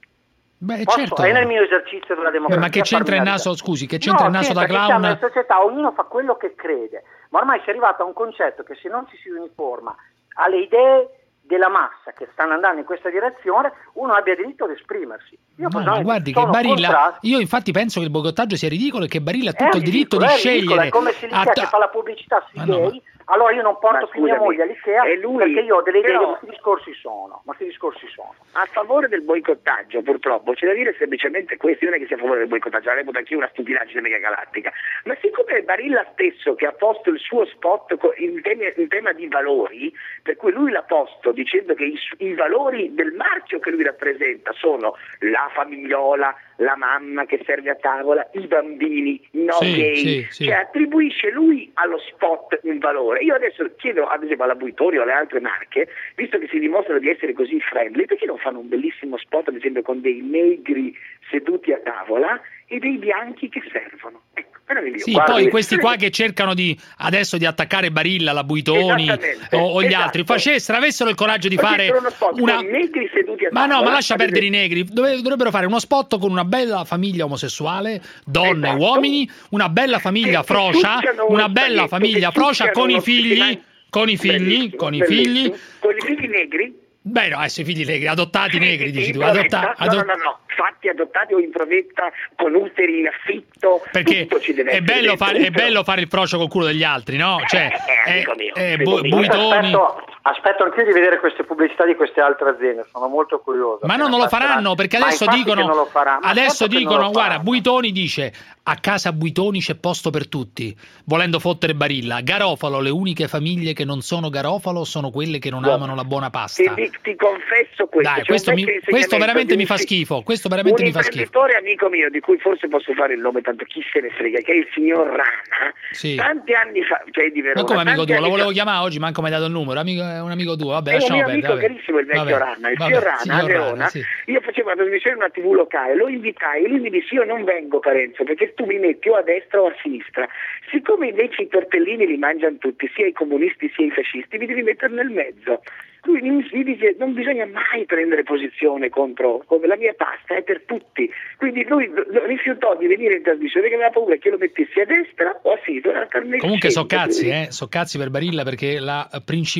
Beh, Posso, certo. è nel mio esercizio della Eh, democrazia. ma che c'entra farmi il una naso, risata. scusi, che c'entra No, il naso c'entra da che siamo clown? in società, ognuno fa quello che crede, ma ormai si è arrivato a un concetto che se non ci si uniforma alle idee della massa che stanno andando in questa direzione, uno abbia diritto ad esprimersi. Io No, ma personalmente guardi che sono Barilla, contrario. io infatti penso che il boicottaggio sia ridicolo e che Barilla ha È tutto il diritto ridicolo, di è ridicolo, scegliere. è come se l'Ikea a- che fa la pubblicità sui Ma no, gay, allora io non porto Ma più mia scusami, moglie all'Ikea è lui, perché io ho delle idee, però- ma che discorsi sono? Ma che discorsi sono? A favore del boicottaggio, purtroppo, c'è da dire semplicemente questo, io non è che sia a favore del boicottaggio, la reputo anch'io una stupidaggine mega galattica, ma siccome è Barilla stesso che ha posto il suo spot co- in, temi- in tema di valori, per cui lui l'ha posto dicendo che i, su- i valori del marchio che lui rappresenta sono la famigliola, la mamma che serve a tavola, i bambini, no Sì, gay, sì, sì. cioè attribuisce lui allo spot un valore. Io adesso chiedo ad esempio alla Buitori o alle altre marche, visto che si dimostrano di essere così friendly, perché non fanno un bellissimo spot ad esempio con dei negri seduti a tavola e dei bianchi che servono? Ecco, meraviglioso. Sì, Guarda, poi questi eh, qua che cercano di adesso di attaccare Barilla, la Buitoni Esattamente, o, o gli esatto. altri, facessero, avessero il coraggio di fare facessero uno spot una. con negri seduti a Ma no, tavola, ma lascia ad perdere i esempio. negri. Dove- dovrebbero fare uno spot con una bella famiglia omosessuale, donne e Esatto. uomini, una bella famiglia Che- che frocia, succiano una uno bella spaghetto, famiglia che frocia succiano con i uno figli, spaghetto. con i figli, Bellissimo, con i bellissimo. figli. Con i figli negri? Beh, no, adesso i figli negri, adottati negri, dici tu, In provetta? adotta- no, no, adott- no, no, fatti adottati o in provetta con uteri in affitto, Perché tutto ci deve è essere bello, dentro, fare, è tutto. bello fare il frocio col culo degli altri, no? Cioè, Eh, eh, amico mio, eh, amico Bu- mio. Buitoni. Aspetto, aspetto anch'io di vedere queste pubblicità di queste altre aziende, sono molto curioso. Ma no, non lo faranno perché Ma adesso infatti che dicono, non lo farà, ma adesso certo che non dicono, lo guarda, faranno. Buitoni dice a casa Buitoni c'è posto per tutti, volendo fottere Barilla. Garofalo, le uniche famiglie che non sono Garofalo sono quelle che non Guarda, amano la buona pasta. Ti, ti confesso questo, Dai, c'è questo, un mi- vecchio questo insegnamento veramente di mi un fa fi- schifo, questo veramente un mi fa schifo. imprenditore amico mio, di cui forse posso fare il nome, tanto chi se ne frega, che è il signor Rana, Sì. tanti anni fa, cioè di Verona, Ma come amico tanti tuo? Lo anni volevo fa- chiamare oggi, manco mi hai dato il numero. Amico, è un amico tuo, vabbè, È un lasciamo mio perdere. amico vabbè. carissimo il vecchio Vabbè, Rana, il vabbè, signor Rana signor a Verona, Rana, sì. io facevo una trasmissione in una tivù locale, lo invitai e lui mi disse io non vengo Parenzo perché tu mi metti o a destra o a sinistra, siccome invece i tortellini li mangiano tutti, sia i comunisti sia i fascisti, mi devi mettere nel mezzo. Lui mi dice non bisogna mai prendere posizione contro, come la mia pasta è per tutti, quindi lui rifiutò di venire in trasmissione perché aveva paura che lo mettessi a destra o a sinistra. Era carneficente. Comunque so cazzi, eh, so cazzi per Barilla perché la principale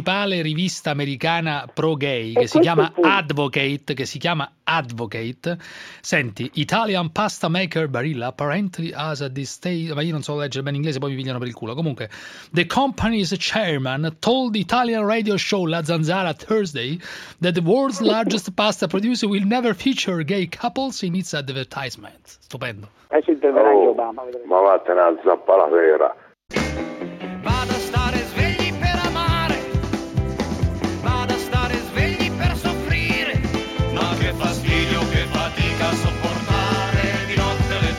rivista americana pro-gay che si chiama Advocate, che si chiama Advocate, senti, Italian pasta maker Barilla apparently has a disdain, ma io non so leggere bene inglese, poi mi pigliano per il culo. Comunque, the company's chairman told the Italian radio show La Zanzara Thursday that the world's largest pasta producer will never feature gay couples in its advertisement. Stupendo. Eh, si interverrà oh, Obama. Ma vattene a zappa la vera. Vado a stare svegli per amare, vado a stare svegli per soffrire, ma che fastidio, che fatica a sopportare di notte le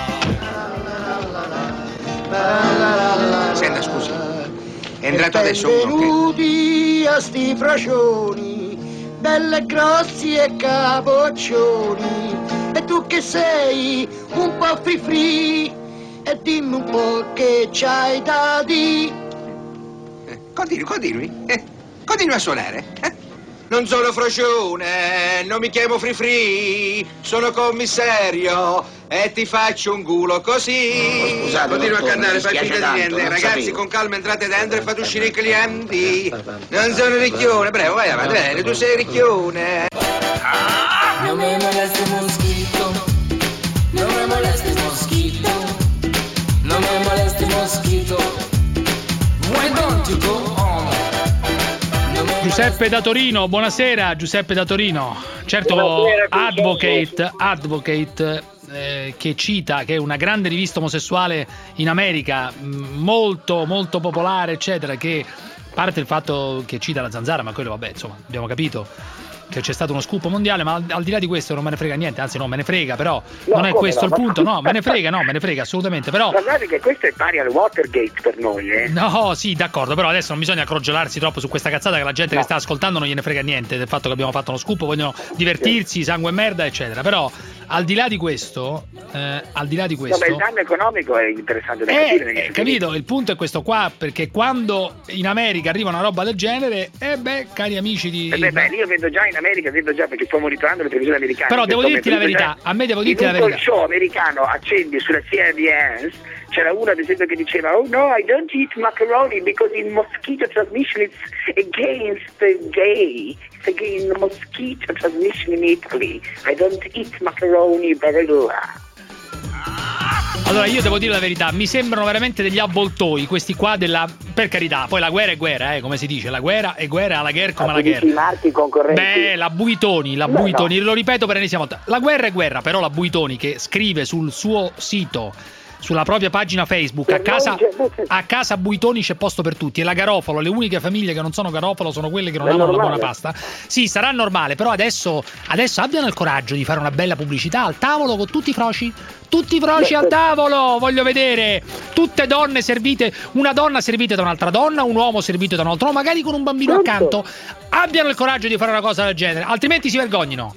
zanzare. Senta, scusi, è entrato adesso uno che... Benvenuti a sti frocioni, belle grossi e capoccioni, e tu che sei un po' free free, e dimmi un po' che c'hai da dire. Eh, continui, continui, eh, continui a suonare. Eh. Non sono frocione, non mi chiamo free free, sono commissario e ti faccio un culo così. Oh, scusate, continua dottore, a cantare, mi fai dispiace finta di tanto, niente. non Ragazzi, sapevo. con calma entrate dentro e fate uscire i clienti. Non sono ricchione, bravo, vai avanti, bene, tu sei ricchione. No me molestes mosquito, no me molestes mosquito, no me molestes mosquito, why don't you go on? Giuseppe da Torino, buonasera Giuseppe da Torino. Certo, Buonasera, Advocate, Advocate eh, che cita, che è una grande rivista omosessuale in America, mh, molto molto popolare, eccetera, che parte il fatto che cita la Zanzara, ma quello vabbè, insomma, abbiamo capito che c'è stato uno scoop mondiale, ma al, al di là di questo non me ne frega niente, anzi no, me ne frega, però No, non è come questo no? il punto, no, me ne frega, no, me ne frega assolutamente, però... Guardate che questo è pari al Watergate per noi, eh. No, sì, d'accordo, però adesso non bisogna crogelarsi troppo su questa cazzata, che la gente No. che sta ascoltando non gliene frega niente del fatto che abbiamo fatto uno scoop, vogliono divertirsi, sangue e merda, eccetera. Però al di là di questo, eh, al di là di questo... Vabbè, il danno economico è interessante da capire. negli Eh, Stati capito, Uniti. il punto è questo qua, perché quando in America arriva una roba del genere, eh beh, cari amici di... Eh beh, beh, io vedo già in America, vedo già perché sto monitorando le televisioni americane. Però in devo questo dirti la momento, verità, a me devo dirti in la un verità. talk show americano accendi sulla C N N, c'era uno ad esempio che diceva oh no, I don't eat macaroni because in mosquito transmission it's against the gay, it's against the mosquito transmission in Italy, I don't eat macaroni Barilla. Allora io devo dire la verità, mi sembrano veramente degli avvoltoi questi qua della... Per carità, poi la guerra è guerra, eh, come si dice, la guerra è guerra, la guerra come Ah, la tu dici guerra. i marchi concorrenti. Beh, la Buitoni, la Beh, Buitoni, no. lo ripeto per l'ennesima volta. La guerra è guerra, però la Buitoni che scrive sul suo sito, sulla propria pagina Facebook, a casa, a casa Buitoni c'è posto per tutti. E la Garofalo, le uniche famiglie che non sono Garofalo sono quelle che non È hanno normale. la buona pasta. Sì, sarà normale, però adesso, adesso abbiano il coraggio di fare una bella pubblicità al tavolo con tutti i froci. Tutti i froci al tavolo, voglio vedere. Tutte donne servite, una donna servita da un'altra donna, un uomo servito da un altro uomo, magari con un bambino accanto. Abbiano il coraggio di fare una cosa del genere, altrimenti si vergognino.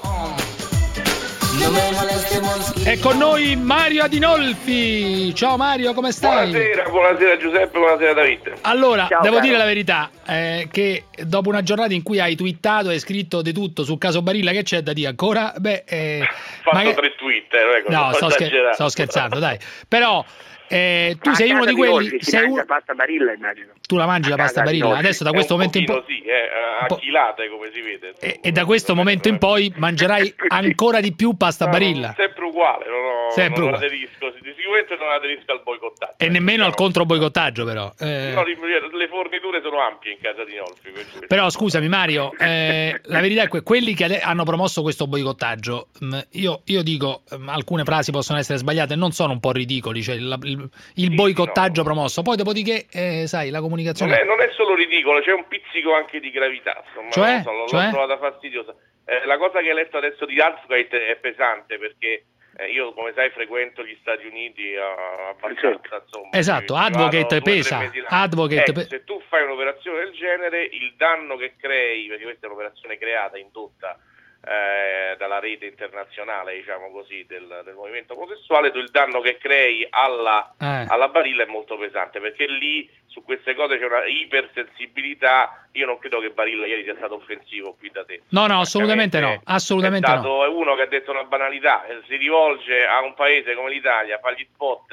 È con noi Mario Adinolfi. Ciao Mario, come stai? Buonasera, buonasera Giuseppe, buonasera David. Allora, Ciao, devo caro. dire la verità, eh, che dopo una giornata in cui hai twittato e scritto di tutto sul caso Barilla, che c'è da dire ancora? Beh, eh, Fatto magari- tre tweet, eh, non è cosa no, sto, scher- esagerata. sto scherzando, dai. Però eh, tu Ma a sei uno casa di quelli, Olfi si sei mangia un- pasta Barilla, immagino. tu la mangi la pasta casa di Barilla. Olfi. Adesso da È questo un momento in pochino poi sì, eh, a po- chilate come si vede. e, e da questo momento in poi mangerai ancora di più pasta Barilla. Sempre uguale, non, ho, Sempre non uguale. aderisco, sicuramente non aderisco al boicottaggio. E nemmeno al contro boicottaggio, però. Eh, No, le forniture sono ampie in casa di Nolfi. questo- Però scusami Mario, eh, la verità è che quelli che ade- hanno promosso questo boicottaggio, mh, io, io dico, mh, alcune frasi possono essere sbagliate, non sono un po' ridicoli, cioè il, il- il boicottaggio promosso, poi dopodiché, eh, sai, la Non comunicazione... è, non è solo ridicolo, c'è un pizzico anche di gravità, insomma, Cioè? non lo so, l'ho Cioè? trovata fastidiosa. Eh, la cosa che hai letto adesso di Advocate è pesante perché eh, io, come sai, frequento gli Stati Uniti eh, abbastanza, insomma. Esatto, ci- ci Advocate vado due o tre pesa, mesi l'anno. Advocate Eh, pe- se tu fai un'operazione del genere, il danno che crei, perché questa è un'operazione creata, indotta eh, dalla rete internazionale, diciamo così, del, del movimento omosessuale, tu il danno che crei alla, Eh. alla Barilla è molto pesante, perché lì su queste cose c'è una ipersensibilità. Io non credo che Barilla ieri sia stato offensivo qui da te. No, no, assolutamente no, assolutamente È no. stato uno che ha detto una banalità, eh, si rivolge a un paese come l'Italia, fa gli spot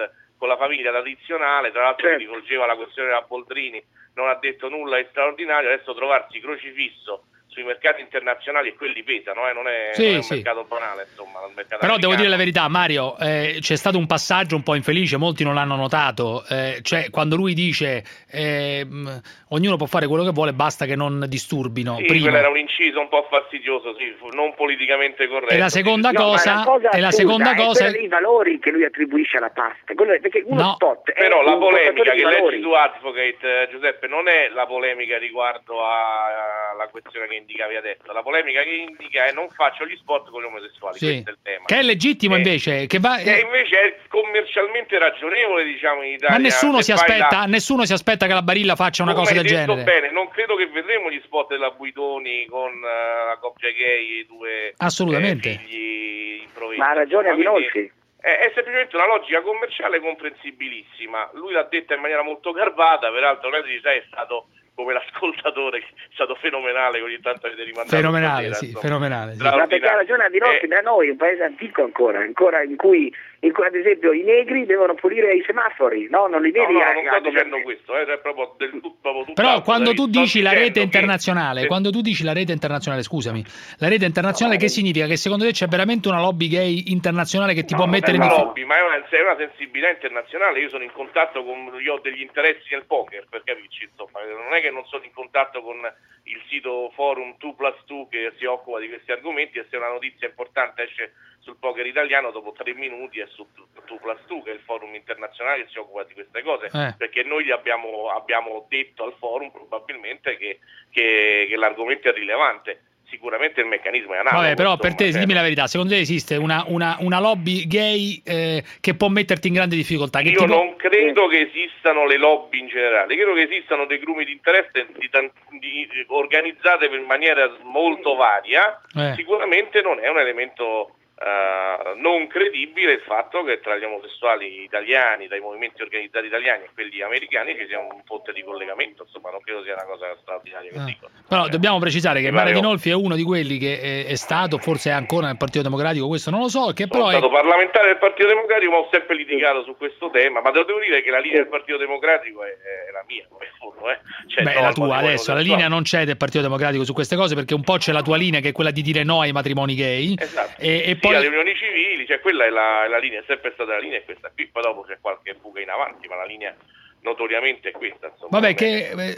con la famiglia tradizionale, tra l'altro certo. si rivolgeva alla questione della Boldrini, non ha detto nulla di straordinario, adesso trovarsi crocifisso sui mercati internazionali e quelli pesano, eh? non è, sì, non è un sì. mercato banale, insomma. Un mercato Però americano. devo dire la verità, Mario, eh, c'è stato un passaggio un po' infelice, molti non l'hanno notato, eh, cioè quando lui dice eh, ognuno può fare quello che vuole, basta che non disturbino. Sì, primo. quello era un inciso un po' fastidioso, sì, non politicamente corretto. E la seconda no, cosa, ma la cosa e la assurda seconda è cosa quella dei valori che lui attribuisce alla pasta, quello, perché uno no. spot è però la un polemica che valori. leggi tu Advocate, eh, Giuseppe, non è la polemica riguardo alla questione che indicavi adesso, la polemica che indica è non faccio gli spot con gli omosessuali, sì. questo è il tema. Che è legittimo eh, invece, che va... che invece è commercialmente ragionevole, diciamo, in Italia. Ma nessuno si, aspetta, la... nessuno si aspetta che la Barilla faccia una Come cosa del hai detto genere. Bene, non credo che vedremo gli spot della Buitoni con uh, la coppia gay e i due Assolutamente. eh, figli in provincia. Ma ha ragione Adinolfi. È, è semplicemente una logica commerciale comprensibilissima. Lui l'ha detta in maniera molto garbata, peraltro non è, è stato come l'ascoltatore, che è stato fenomenale, ogni tanto avete rimandato fenomenale, stasera, sì, insomma. fenomenale. Sì. Ma perché ha ragione Adinolfi, eh, da noi è un paese antico ancora, ancora in cui, in cui ad esempio i negri devono pulire i semafori, no? Non li vedi no, no, a, non sto dicendo questo, eh, è proprio del tutto, proprio tutto Però altro, quando tu sto dici la rete dicendo internazionale, che... quando tu dici la rete internazionale, scusami, la rete internazionale che significa? Che secondo te c'è veramente una lobby gay internazionale che ti No, può mettere in una difficoltà? lobby, ma è una, è una sensibilità internazionale. Io sono in contatto con, io ho degli interessi nel poker, per capirci, insomma, non è che non sono in contatto con il sito forum due plus due che si occupa di questi argomenti, e se una notizia importante esce sul poker italiano dopo tre minuti è su due plus due, che è il forum internazionale che si occupa di queste cose, eh. perché noi abbiamo, abbiamo detto al forum probabilmente che, che, che l'argomento è rilevante. Sicuramente il meccanismo è analogo. Vabbè, però insomma, per te, cioè... dimmi la verità, secondo te esiste una, una, una lobby gay eh, che può metterti in grande difficoltà? Che Io tipo... non credo che esistano le lobby in generale, credo che esistano dei gruppi di interesse di, di, di, organizzate in maniera molto varia, eh. sicuramente non è un elemento uh, non credibile il fatto che tra gli omosessuali italiani, dai movimenti organizzati italiani e quelli americani ci sia un ponte di collegamento, insomma non credo sia una cosa straordinaria che Ah. dico. Però dobbiamo precisare che Mario pare- Adinolfi è uno di quelli che è, è stato, forse è ancora nel Partito Democratico, questo non lo so, che Sono però è... stato parlamentare del Partito Democratico, ma ho sempre litigato su questo tema, ma devo dire che la linea del Partito Democratico è, è la mia, come fondo, eh. Cioè, Beh, no, la al tua matrimonio adesso, la omosessuale. linea non c'è del Partito Democratico su queste cose, perché un po' c'è la tua linea che è quella di dire no ai matrimoni gay, Esatto. e, e Sì, poi... alle unioni civili, cioè quella è la, è la linea, è sempre stata la linea e questa qui, poi dopo c'è qualche fuga in avanti, ma la linea notoriamente è questa, insomma. Vabbè, che eh,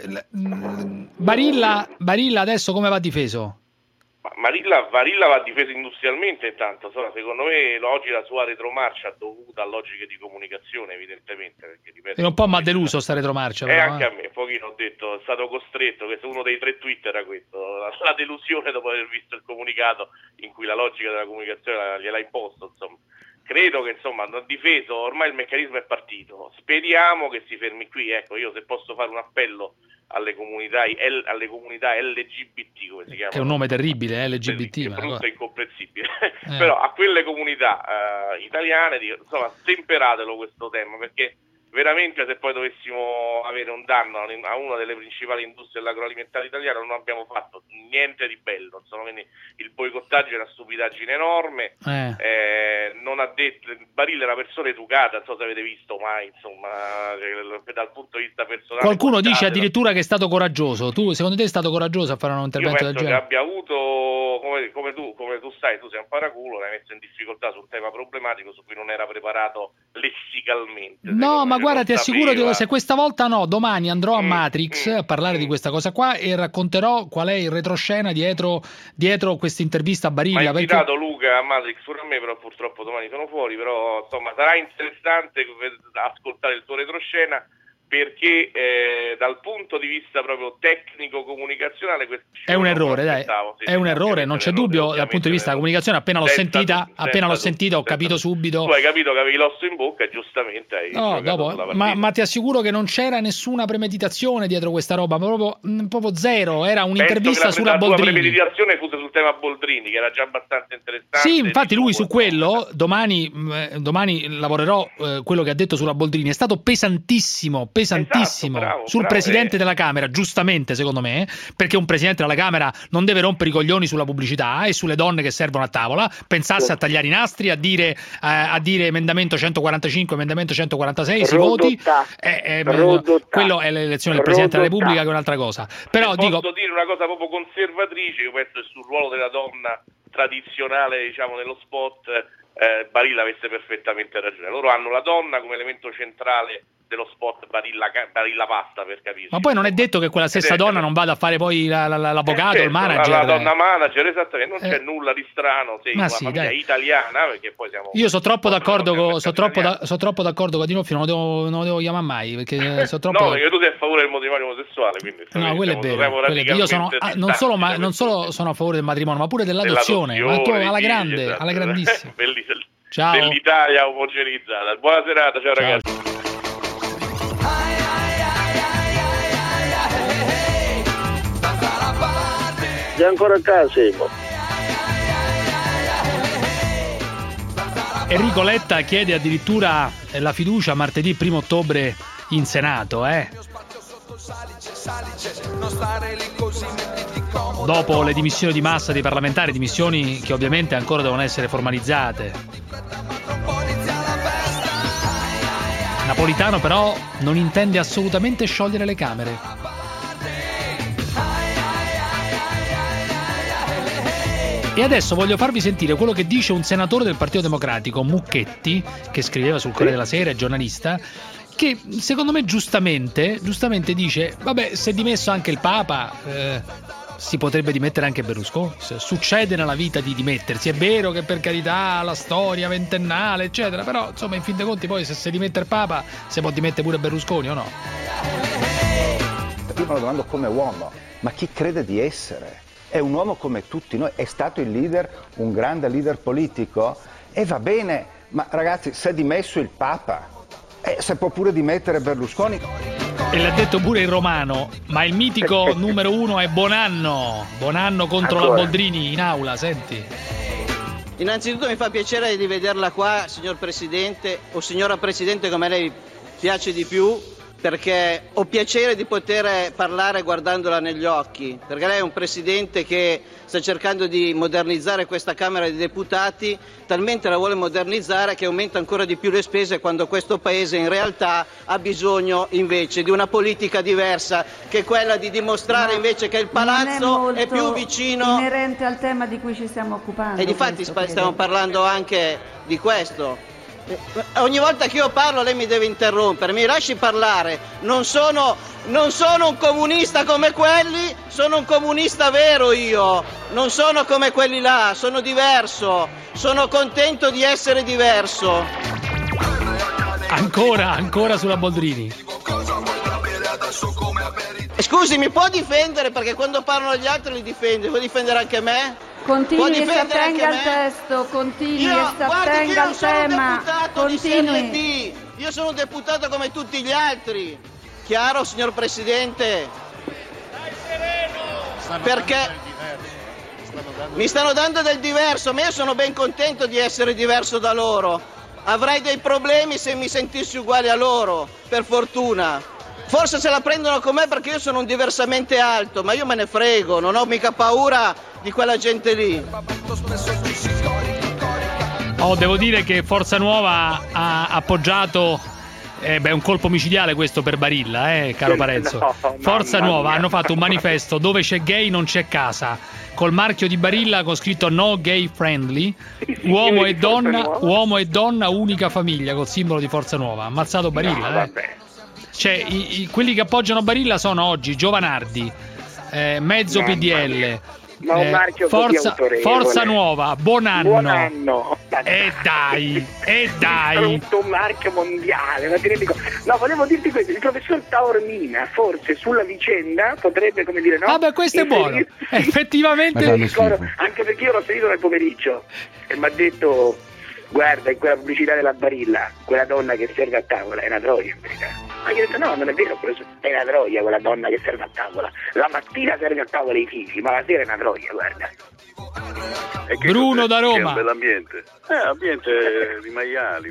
l- Barilla, Barilla adesso come va difeso? Ma Marilla, Barilla va difesa industrialmente intanto, insomma, secondo me oggi la sua retromarcia dovuta a logiche di comunicazione, evidentemente, perché ripeto, E un po' mi ha deluso sta retromarcia. e Però, anche eh. a me, un pochino ho detto, è stato costretto, questo uno dei tre tweet era questo, la, la delusione dopo aver visto il comunicato in cui la logica della comunicazione la- gliel'ha imposto, insomma. Credo che insomma hanno difeso, ormai il meccanismo è partito, speriamo che si fermi qui, ecco, io se posso fare un appello alle comunità, L, alle comunità L G B T, come si chiama? Che è un nome terribile, eh, L G B T. Che ma brutto cosa- e incomprensibile, Eh. però a quelle comunità eh, italiane dico, insomma temperatelo questo tema, perché veramente se poi dovessimo avere un danno a una delle principali industrie dell'agroalimentare italiano non abbiamo fatto niente di bello, insomma, quindi il boicottaggio è una stupidaggine enorme, Eh. eh, non ha detto, Barilla è una persona educata, non so se avete visto mai, insomma, cioè, dal punto di vista personale. Qualcuno dice guardatelo. addirittura che è stato coraggioso. Tu, secondo te è stato coraggioso a fare un Io intervento del penso che genere? abbia avuto, come, come, tu, come tu sai, tu sei un paraculo, l'hai messo in difficoltà su un tema problematico su cui non era preparato lessicalmente. No, ma guarda, ti assicuro che se questa volta no, domani andrò a Mm, Matrix a parlare di questa cosa qua e racconterò qual è il retroscena dietro, dietro questa intervista a Mi ha Barilla. Perché... invitato Luca a Matrix pure a me, però purtroppo domani sono fuori, però insomma sarà interessante ascoltare il tuo retroscena, perché eh, dal punto di vista proprio tecnico-comunicazionale questo È un non errore, me lo dai. aspettavo, sì, È sì, un errore, ovviamente non c'è un errore, dubbio dal punto di vista della comunicazione. Appena l'ho Senza sentita, dubbio, appena l'ho senza sentita, ho dubbio, capito subito. Tu hai capito che avevi l'osso in bocca e giustamente hai No, giocato dopo, sulla ma, partita. ma ti assicuro che non c'era nessuna premeditazione dietro questa roba, proprio, mh, proprio zero. Era un'intervista Penso che sulla la, la tua Boldrini. premeditazione fosse sul tema Boldrini, che era già abbastanza interessante. Sì, infatti lui su Diciamo, quello domani, mh, domani lavorerò eh, quello che ha detto sulla Boldrini. È stato pesantissimo, pesantissimo Esatto, bravo, sul bravo, presidente eh. della Camera, giustamente secondo me, perché un presidente della Camera non deve rompere i coglioni sulla pubblicità e sulle donne che servono a tavola, pensasse a tagliare i nastri, a dire, eh, a dire emendamento centoquarantacinque, emendamento centoquarantasei, si voti, eh, eh, quello è l'elezione del Presidente della Repubblica, che è un'altra cosa. Però Se dico, posso dire una cosa proprio conservatrice, io penso che sul ruolo della donna tradizionale, diciamo, nello spot, eh, Barilla avesse perfettamente ragione. Loro hanno la donna come elemento centrale dello spot Barilla, Barilla Pasta, per capirci. ma poi non è detto che quella stessa donna non vada a fare poi la, la, l'avvocato, Eh, il certo, manager. la, la donna manager, esattamente, non c'è Eh. nulla di strano, sei Ma una sì, famiglia dai. italiana, perché poi siamo... Io sono troppo d'accordo con so troppo, da, so troppo d'accordo con Adinolfi, non lo devo, non lo devo chiamare mai, perché so troppo. No, perché tu sei a favore del matrimonio omosessuale, quindi No, quello è vero, quello è vero. Io sono ah, non solo ma, non solo sono a favore del matrimonio, ma pure dell'adozione, ma tu, alla grande, esatto. alla grandissima. Bellissimo. Ciao. Dell'Italia omogenizzata. Buona serata, ciao ragazzi. Già ancora a casa siamo. Enrico Letta chiede addirittura la fiducia martedì primo ottobre in Senato, eh? Dopo le dimissioni di massa dei parlamentari, dimissioni che ovviamente ancora devono essere formalizzate. Napolitano però non intende assolutamente sciogliere le Camere. E adesso voglio farvi sentire quello che dice un senatore del Partito Democratico, Mucchetti, che scriveva sul Corriere della Sera, è giornalista, che secondo me giustamente, giustamente dice, vabbè, se è dimesso anche il Papa, eh, si potrebbe dimettere anche Berlusconi. Succede nella vita di dimettersi. È vero che per carità la storia ventennale, eccetera, però insomma in fin dei conti poi se si dimette il Papa si può dimettere pure Berlusconi o no? Io me lo domando come uomo, ma chi crede di essere? È un uomo come tutti noi, è stato il leader, un grande leader politico e va bene, ma ragazzi, se è dimesso il Papa, eh, se può pure dimettere Berlusconi. E l'ha detto pure il Romano, ma il mitico numero uno è Bonanno, Bonanno contro Ancora. la Boldrini in aula, senti. Innanzitutto mi fa piacere di vederla qua, signor Presidente, o signora Presidente come lei piace di più, perché ho piacere di poter parlare guardandola negli occhi, perché lei è un Presidente che sta cercando di modernizzare questa Camera dei Deputati, talmente la vuole modernizzare che aumenta ancora di più le spese quando questo Paese in realtà ha bisogno invece di una politica diversa, che è quella di dimostrare Ma invece che il non palazzo è, è, più vicino. inerente al tema di cui ci stiamo occupando. E difatti questo, spa- credo. stiamo parlando anche di questo. Eh, Ogni volta che io parlo lei mi deve interrompere, mi lasci parlare. Non sono, non sono un comunista come quelli, sono un comunista vero io. Non sono come quelli là, sono diverso. Sono contento di essere diverso. Ancora, ancora sulla Boldrini. E scusi, mi può difendere perché quando parlano gli altri li difende, può difendere anche me? Può Continui e si difendere anche attenga al me? testo, continui Io, e si guardi che attenga io al sono un tema, deputato di continui. S L P, io sono un deputato come tutti gli altri. Chiaro, signor Presidente? Perché mi stanno dando del diverso, ma io sono ben contento di essere diverso da loro. Avrei dei problemi se mi sentissi uguale a loro, per fortuna. Forse se la prendono con me perché io sono un diversamente alto, ma io me ne frego, non ho mica paura di quella gente lì. Oh, devo dire che Forza Nuova ha appoggiato, eh, beh, un colpo micidiale questo per Barilla, eh, caro Parenzo. No, Forza mamma Nuova mia. hanno fatto un manifesto dove c'è gay non c'è casa, col marchio di Barilla con scritto no gay friendly, uomo e donna, uomo e donna unica famiglia, col simbolo di Forza Nuova. Ammazzato Barilla, No, eh. vabbè. Cioè, i, i- quelli che appoggiano Barilla sono oggi Giovanardi, eh, mezzo Mamma P D L, Ma un eh, marchio così Forza, autorevole. Forza Nuova, buon anno. Buon anno. E dai, e dai. Tutto un marchio mondiale, ma ti rendi conto? No, volevo dirti questo, il professor Taormina forse sulla vicenda potrebbe, come dire, no? Vabbè, questo è buono. Inserirsi- Effettivamente. Mi ricordo, anche perché io l'ho sentito nel pomeriggio e mi ha detto: guarda, in quella pubblicità della Barilla, quella donna che serve a tavola è una troia in verità. Ma io ho detto: no, non è vero, professore, è una troia quella donna che serve a tavola. La mattina serve a tavola i figli, ma la sera è una troia, guarda. E che Bruno da cos'è? Che è Roma. un bell'ambiente. Eh, ambiente di maiali.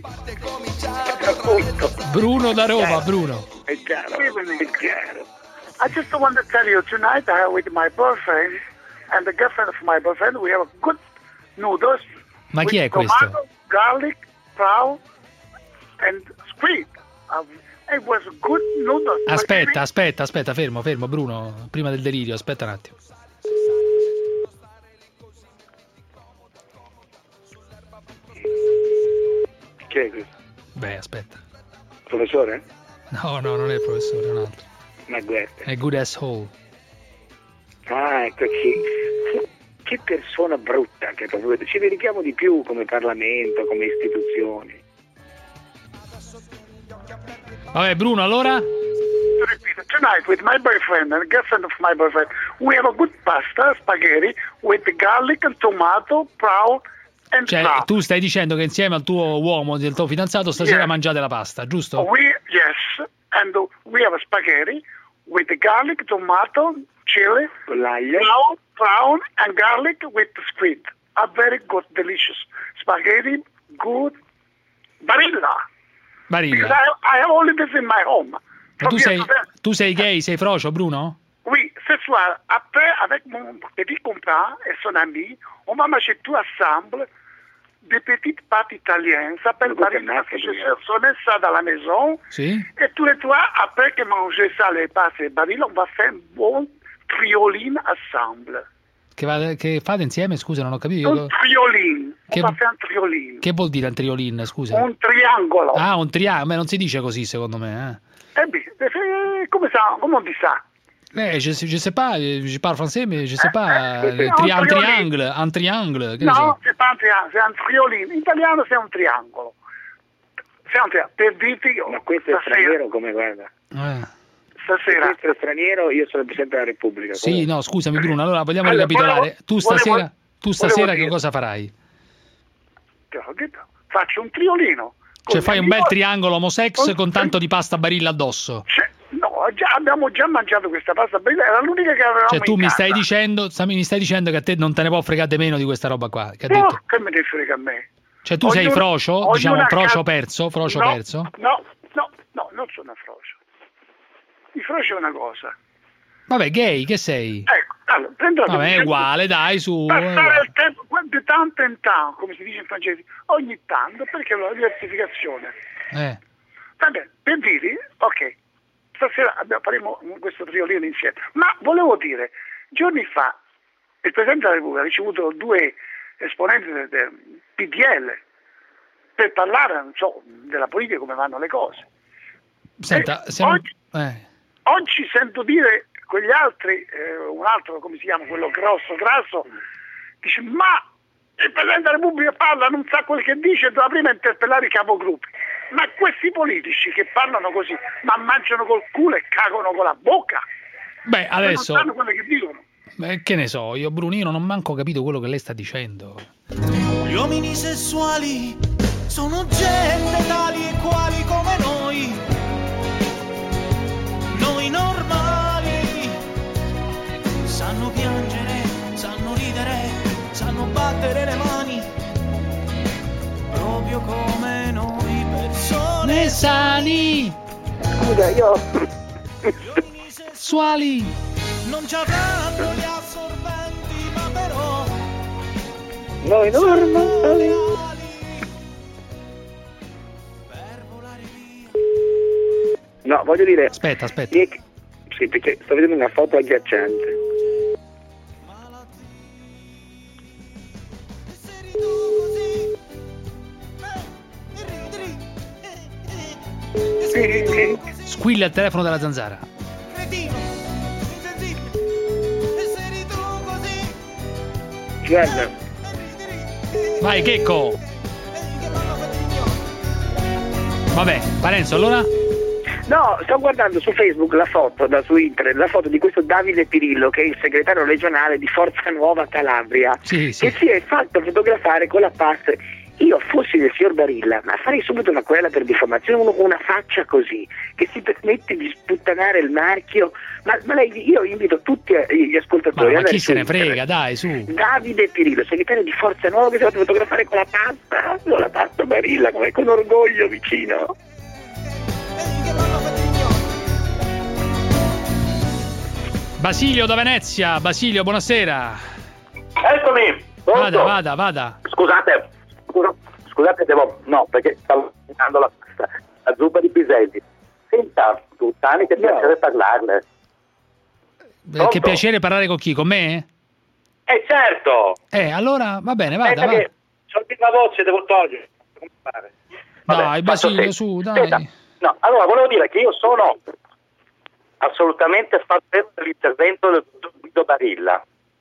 Bruno da Roma, Bruno. È chiaro, è chiaro. I just want to tell you, tonight I with my boyfriend and the girlfriend of my boyfriend, we have good noodles. Ma chi with è questo? Tomato, garlic, prawn, and squid. Uh, it was good noodles. Aspetta, aspetta, aspetta, fermo, fermo, Bruno, prima del delirio, aspetta un attimo. Chi è questo? Beh, aspetta. Professore? No, no, non è il professore, è un altro. Ma guarda. È Good Asshole. Ah, eccoci. Che persona brutta che proprio. Ci dedichiamo di più come Parlamento, come istituzioni. Vabbè, Bruno, allora? Tonight with my boyfriend and the girlfriend of my boyfriend, we have a good pasta, spaghetti, with garlic and tomato, prawn and Cioè, prawn. tu stai dicendo che insieme al tuo uomo, del tuo fidanzato, stasera Yeah. mangiate la pasta, giusto? We, yes, and we have a spaghetti with the garlic, tomato, chili, prawn, prawn and garlic with the squid. A very good, delicious spaghetti, good Barilla. Barilla. Because I, I have only this in my home. Ma tu From sei, yesterday. tu sei gay, sei frocio, Bruno? Oui, ce soir, après, avec mon petit compagnon et son ami, on va manger tout ensemble des petites pâtes italiennes. Ça s'appelle Barilla parce que je sonne ça dans la maison. Sì? Et tous les trois, après que manger ça, les pâtes et Barilla, on va faire un bon trioline ensemble. Che, va- che fate insieme? Scusa, non ho capito. Un trioline. Che- On va faire un trioline. Che vuol dire un triolin, scusa? Un triangolo. Ah, un triangolo, ma non si dice così secondo me, Eh bien, eh, come ça, come on dit ça? eh. Eh, je, sais- je sais pas, eh, je parle français, mais je sais pas. Eh, eh, un tri- un triolin. triangle, un triangle, che ne No, so. c'est pas un triangolo, c'est un trioline. In italiano c'est un triangolo. C'est un triangolo. Per dirti, Ma questo è stasera, straniero come guarda. Eh. stasera. Questo è straniero, io sono il Presidente della Repubblica. Sì, no, scusami Bruno, allora vogliamo Allora, ricapitolare. volevo- tu stasera, volevo- tu stasera volevo che dire- cosa farai? Te l'ho detto, faccio un triolino. Cioè fai un bel Io- triangolo homosex un- con tanto di pasta Barilla addosso. No, già, abbiamo già mangiato questa pasta Barilla, era l'unica che avevamo Cioè tu in mi casa. stai dicendo, stai- mi stai dicendo che a te non te ne può fregare meno di questa roba qua, che ha No, detto. che me ne frega a me. Cioè tu sei Ognuno- frocio, diciamo ognuna frocio ca- perso, frocio no, perso. No, no, no, non sono frocio. Il frocio è una cosa. Vabbè, gay, che sei? Ecco, allora, prendo Vabbè, è uguale, dai, su. è Passare uguale. il tempo, de tanto in tanto, come si dice in francese, ogni tanto, perché è una diversificazione. Eh. Va bene, per dirvi, ok, stasera abbiamo, faremo questo triolino insieme. Ma volevo dire, giorni fa il Presidente della Repubblica ha ricevuto due esponenti del, del P D L per parlare, non so, della politica, come vanno le cose. Senta, Eh, siamo... oggi- eh. Oggi sento dire quegli altri, eh, un altro, come si chiama, quello grosso, grasso, dice, ma il Presidente della Repubblica parla, non sa quel che dice, doveva prima interpellare i capogruppi. Ma questi politici che parlano così, ma mangiano col culo e cagano con la bocca, Beh, adesso, non sanno quello che dicono. eh, che ne so, io Brunino non manco capito quello che lei sta dicendo. Gli uomini sessuali sono gente tali e quali come noi. Noi normali sanno piangere, sanno ridere, sanno battere le mani, proprio come noi persone sani. Scusa, io... Suali. non ci avranno gli assorbenti, ma però Noi normali. No, voglio dire... Aspetta, aspetta. Sì, perché sto vedendo una foto agghiacciante. Squilla il telefono della zanzara. Guarda, Vai, Checco. Vabbè, Parenzo, allora? no, sto guardando su Facebook la foto, da su internet, la foto di questo Davide Pirillo, che è il segretario regionale di Forza Nuova Calabria, Sì, sì. che si è fatto fotografare con la pass io fossi del signor Barilla, ma farei subito una querela per diffamazione, uno con una faccia così, che si permette di sputtanare il marchio, ma, ma lei, io invito tutti gli ascoltatori Ma, a ma chi andare se ne su frega, internet. dai, su. Davide Pirillo, segretario di Forza Nuova, che si è fatto fotografare con la tazza, con la tazza Barilla, come con orgoglio vicino. Basilio da Venezia, Basilio, buonasera. Eccomi. Pronto? Vada, vada, vada. Scusate, scusa, scusate, devo. No, perché stavo mangiando la pasta, la zuppa di piselli. Senta, Tuttani, che piacere parlarle. Eh, Che piacere parlare con chi? Con me? Eh certo! Eh, allora va bene, vada, Aspetta vada. che c'ho il viva voce, devo togliere. Come fare? Dai, faccio Basilio, se- su, dai. Senta, no, allora volevo dire che io sono assolutamente favorevole all'intervento del dottor Guido Barilla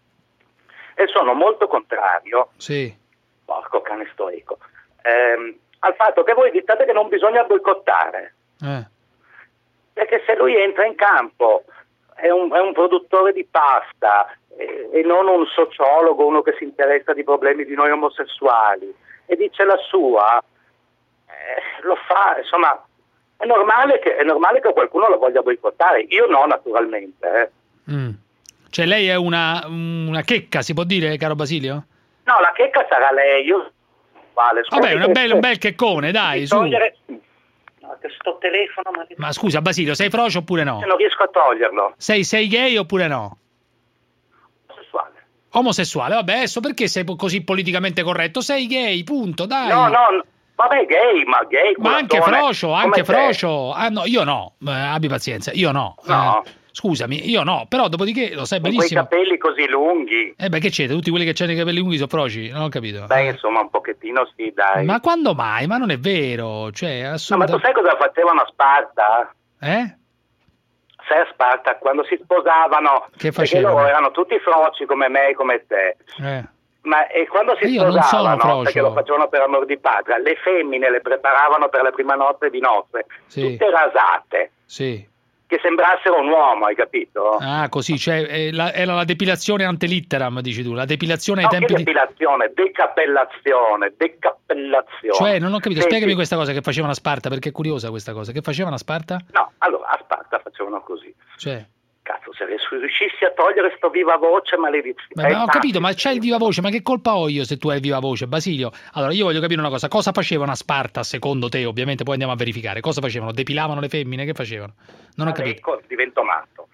e sono molto contrario, Sì. porco cane stoico, ehm, al fatto che voi dite che non bisogna boicottare, Eh. perché se lui entra in campo è un, è un produttore di pasta e, e non un sociologo, uno che si interessa di problemi di noi omosessuali e dice la sua, eh, lo fa, insomma, è normale, che, è normale che qualcuno lo voglia boicottare, io no naturalmente. Eh. Mm. Cioè lei è una, una checca, si può dire, caro Basilio? No, la checca sarà lei, io vale, Vabbè, una bella- un bel checcone, dai, su. togliere... No, che sto telefono, ma che... Ma scusa, Basilio, sei frocio oppure no? non riesco a toglierlo. Sei, sei gay oppure no? Omosessuale. Omosessuale, vabbè, adesso perché sei po- così politicamente corretto? Sei gay, punto, dai. No, no, no, vabbè, gay, ma gay, Ma anche culatone, frocio, come anche te. frocio. Ah, no, io no, eh, abbi pazienza, io no. No. Eh, scusami, io no, però dopodiché lo sai Con quei benissimo. capelli così lunghi. Eh beh, che c'è? Tutti quelli che hanno i capelli lunghi sono froci? Non ho capito. Beh, insomma, un pochettino sì, dai. Ma quando mai? Ma non è vero, cioè, No, ma tu assolutamente. sai cosa facevano a Sparta? Eh? Sai a Sparta, quando si sposavano, Che perché facevano? loro erano tutti froci come me e come te, Eh. ma e quando si Io non sono sposavano, frocio. perché lo facevano per amor di patria, le femmine le preparavano per la prima notte di nozze, Sì. tutte rasate, Sì. che sembrassero un uomo, hai capito? Ah, così, cioè, eh, la- era la depilazione ante litteram, dici tu, la depilazione ai No, che tempi di... depilazione, decappellazione, decappellazione. Cioè, non ho capito, Senti, spiegami questa cosa che facevano a Sparta, perché è curiosa questa cosa. Che facevano a Sparta? No, allora a Sparta facevano così. Cioè, Cazzo, se riuscissi a togliere sto viva voce, maledizione. ma, ma ho capito, ma c'è il viva voce, ma che colpa ho io se tu hai il viva voce, Basilio? Allora, io voglio capire una cosa, cosa facevano a Sparta, secondo te, ovviamente, poi andiamo a verificare. Cosa facevano? Depilavano le femmine? Che facevano? Non ho capito. Ecco, divento matto.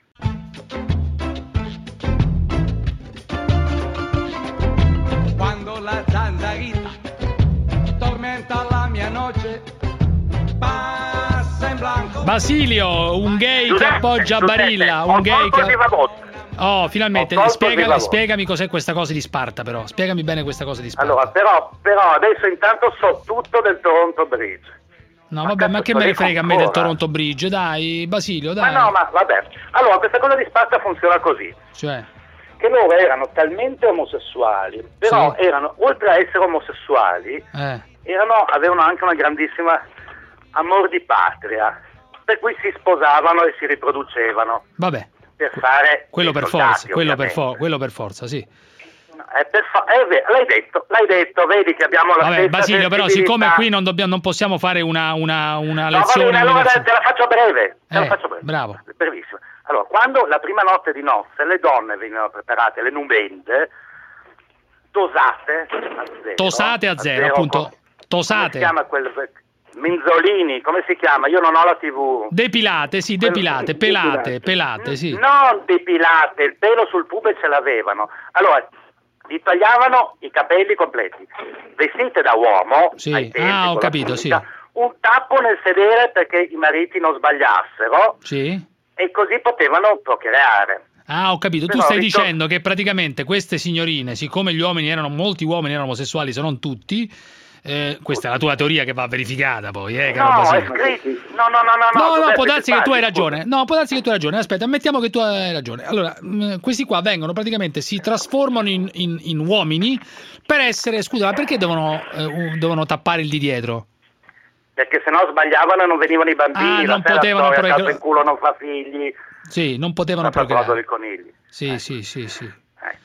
Quando la zanzarita tormenta la mia noche, passa in blanco. Basilio, un gay che Giuseppe, appoggia Giuseppe, Barilla, ho un gay tolto il che... viva voce. Oh, finalmente, Ho tolto il spiegami, viva voce. spiegami cos'è questa cosa di Sparta, però. Spiegami bene questa cosa di Sparta. Allora, però, però adesso intanto so tutto del Toronto Bridge. No, vabbè, ma che me ne frega a me del ancora? Toronto Bridge? Dai, Basilio, dai. Ma no, ma vabbè. Allora, questa cosa di Sparta funziona così. Cioè, Che loro erano talmente omosessuali, però Sì. erano, oltre a essere omosessuali, eh. erano, avevano anche una grandissima amor di patria, per cui si sposavano e si riproducevano Vabbè, per fare quello i per soldati, forza, quello per, ovviamente. for- quello per forza, sì. Eh, per fa- eh, beh, l'hai detto, l'hai detto, vedi che abbiamo la Vabbè, stessa Basilio, però sensibilità. siccome qui non, dobbiamo, non possiamo fare una, una, una No, va lezione bene, allora te, universitaria. te la faccio breve, te la Eh, faccio breve. bravo. Brevissimo. Allora, quando la prima notte di nozze le donne venivano preparate, le nubende, tosate a zero. Tosate a zero, appunto. Come si Tosate. chiama quel... Menzolini, come si chiama? Io non ho la tivù. Depilate, sì, depilate, pelate, pelate, sì. Non depilate, il pelo sul pube ce l'avevano. Allora, gli tagliavano i capelli completi, vestite da uomo, Sì. ai tempi, Ah, ho con la capito, sì. tunica, un tappo nel sedere perché i mariti non sbagliassero Sì. e così potevano procreare. Ah, ho capito. Tu Però stai Vittor- dicendo che praticamente queste signorine, siccome gli uomini erano, molti uomini erano omosessuali, se non tutti, eh, questa è la tua teoria che va verificata poi, eh, caro No, è Basilio. scritto. No, no, no, no. No, no, Giuseppe, può darsi che tu hai scusa. ragione. No, può darsi che tu hai ragione. Aspetta, ammettiamo che tu hai ragione. Allora, mh, questi qua vengono praticamente, si trasformano in, in, in uomini per essere, scusa, ma perché devono, eh, un- devono tappare il di dietro? Perché se no sbagliavano e non venivano i bambini. Ah, la non sera potevano storia, procre- calza in culo non fa figli. Sì, non potevano Fa procreare. coso dei conigli. Sì, sì, sì, sì. Ecco.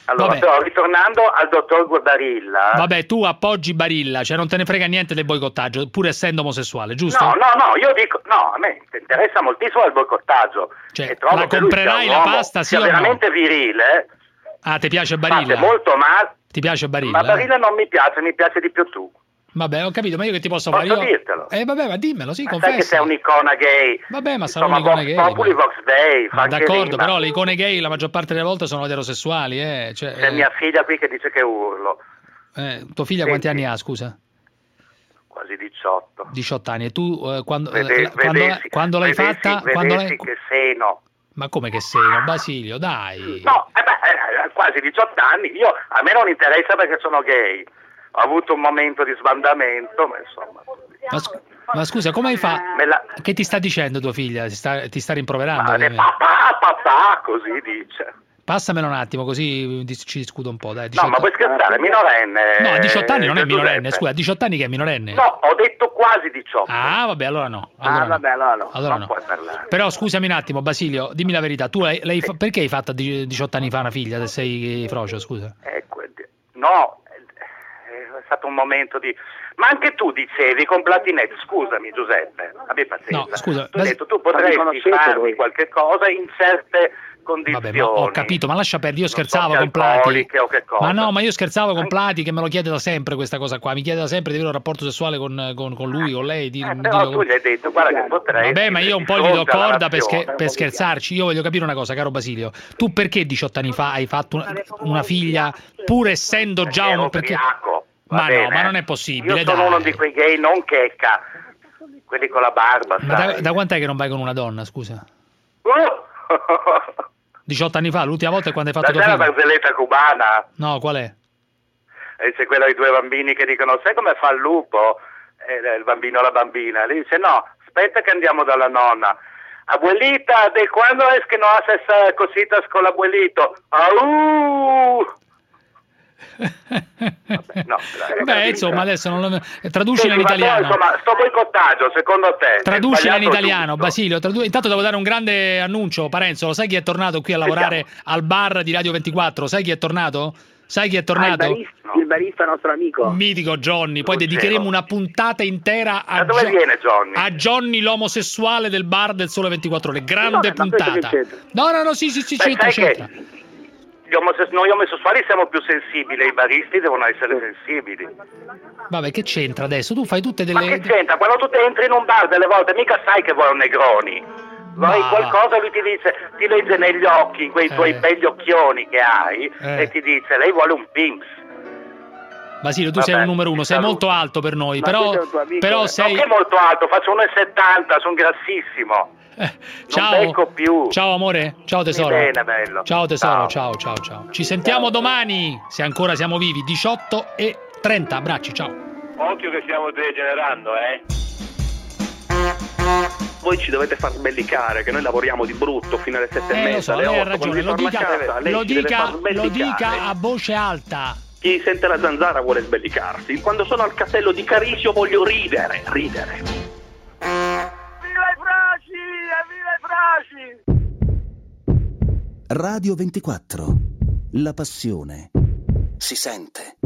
Allora, Vabbè. però, ritornando al dottor Barilla... Vabbè, tu appoggi Barilla, cioè non te ne frega niente del boicottaggio, pur essendo omosessuale, giusto? No, no, no, io dico, no, a me interessa moltissimo il boicottaggio. Cioè, e trovo la che lui sia comprerai un la uomo pasta, sì sia o no? veramente virile. Ah, ti piace Barilla? Fate molto male. Ti piace Barilla? Ma Barilla non mi piace, mi piace di più tu. Vabbè, ho capito, ma io che ti posso, Posso fare? Io... dirtelo? Eh, vabbè, ma dimmelo, sì, Ma sai confessa. che sei un'icona gay. Vabbè, ma sarà Insomma, un'icona Vox gay. Populi, ma- Vox Dei, Ma fa d'accordo, rima. però le icone gay la maggior parte delle volte sono eterosessuali, eh. Cioè, C'è eh, mia figlia qui che dice che urlo. eh, tua figlia Senti. quanti anni ha, scusa? Quasi diciotto. diciotto anni. E tu eh, quando, eh, Vede- la- quando, vedessi- quando l'hai vedessi- fatta? Quando l'hai... vedessi che seno. Ma come che sei, no? Basilio, dai. No, eh beh, eh, quasi diciotto anni. Io, a me non interessa perché sono gay. Ho avuto un momento di sbandamento, ma insomma... Ma, sc- ma scusa, come hai fatto? Me la- Che ti sta dicendo tua figlia? Ti sta, ti sta rimproverando? Ma ne ovviamente. papà, papà, così dice. Passamelo un attimo, così dis- ci discuto un po', dai. No, diciotto ma puoi scherzare, minorenne. No, a diciotto anni non è eh, minorenne, Giuseppe. scusa, a diciotto anni che è minorenne? No, ho detto quasi diciotto. Ah, vabbè, allora no. Allora ah, no. vabbè, allora no. Allora non no. puoi parlare. Però scusami un attimo, Basilio, dimmi la verità. Tu l'hai, l'hai fa- perché hai fatto a di- diciotto anni fa una figlia se sei frocio, scusa? Ecco, no, è stato un momento di... Ma anche tu dicevi con Platinet, scusami Giuseppe, abbi pazienza. No, scusa, Tu hai Bas- detto, tu Ma vi potresti conoscete farmi voi? qualche cosa in certe condizioni. Vabbè, ma ho capito, ma lascia perdere, io Non scherzavo so se con Plati. alcoliche o che cosa. Ma no, ma io scherzavo con Plati che me lo chiede da sempre questa cosa qua, mi chiede da sempre di avere un rapporto sessuale con, con- con lui, con lei. Di, Eh, di- però tu gli hai detto, guarda che potrei... Vabbè, ma io un po' gli do corda per, scher- per scherzarci. Io voglio capire una cosa, caro Basilio. Tu perché diciotto anni fa hai fatto una, una figlia, pur essendo già un... Perché... Va Ma no, bene. ma non è possibile, Io sono dai. uno di quei gay non checca, quelli con la barba, Ma sai. da, da quant'è che non vai con una donna, scusa? Uh! diciotto anni fa, l'ultima volta è quando hai La fatto tua c'è la figlia? barzelletta cubana, No, qual è? e c'è quella dei due bambini che dicono, sai come fa il lupo? E il bambino o la bambina, lei dice, no, aspetta che andiamo dalla nonna. Abuelita, ¿de cuándo es que no haces eh, cositas con l'abuelito? Au! Vabbè, no, dai, Beh, insomma, adesso non lo... traducila in Senti, ma però, italiano. insomma, sto boicottaggio, secondo te? è Traducila in sbagliato italiano, tutto? Basilio. Tradu- Intanto devo dare un grande annuncio, Parenzo. Lo sai chi è tornato qui a lavorare al bar di Radio ventiquattro? Sai chi è tornato? Sai chi è Ah, il, tornato? barista, il barista nostro amico. Mitico Johnny. Poi dedicheremo una puntata intera a, Da dove Gio- viene Johnny? a Johnny l'omosessuale del bar del Sole ventiquattro Ore. Grande No, ma questo puntata. che c'entra? No, no, no, sì, sì, sì, Beh, c'entra, sai che c'entra. gli omoses- noi omosessuali siamo più sensibili, i baristi devono essere sensibili. Vabbè, che c'entra adesso? Tu fai tutte Ma delle... che c'entra? Quando tu te entri in un bar delle volte mica sai che vuoi un Negroni. Vuoi Ma- qualcosa, lui ti dice, ti legge negli occhi, in quei tuoi Eh. begli occhioni che hai, Eh. e ti dice, lei vuole un pimps. Basilio, tu Vabbè, sei un numero uno, ti sei saluto. molto alto per noi, Ma però, questo è un tuo amico, però eh. sei... Non è molto alto, faccio uno e settanta, sono grassissimo. Ciao. becco più. Ciao amore, ciao tesoro. Bene, bello. Ciao tesoro, Ciao. ciao ciao ciao. Ci sentiamo domani, se ancora siamo vivi, diciotto e trenta. Abbracci, ciao. Occhio che stiamo degenerando, eh. Voi ci dovete far sbellicare, che noi lavoriamo di brutto fino alle sette e Eh, lo mezza, so, alle lei ha otto, quando ragione, vi lo torna a dica, casa, lei lo ci deve dica, far lo sbellicare. dica a voce alta. Chi sente la zanzara vuole sbellicarsi. Quando sono al castello di Carisio voglio ridere, ridere. Viva i fraci! Viva i fraci! Radio ventiquattro. La passione si sente.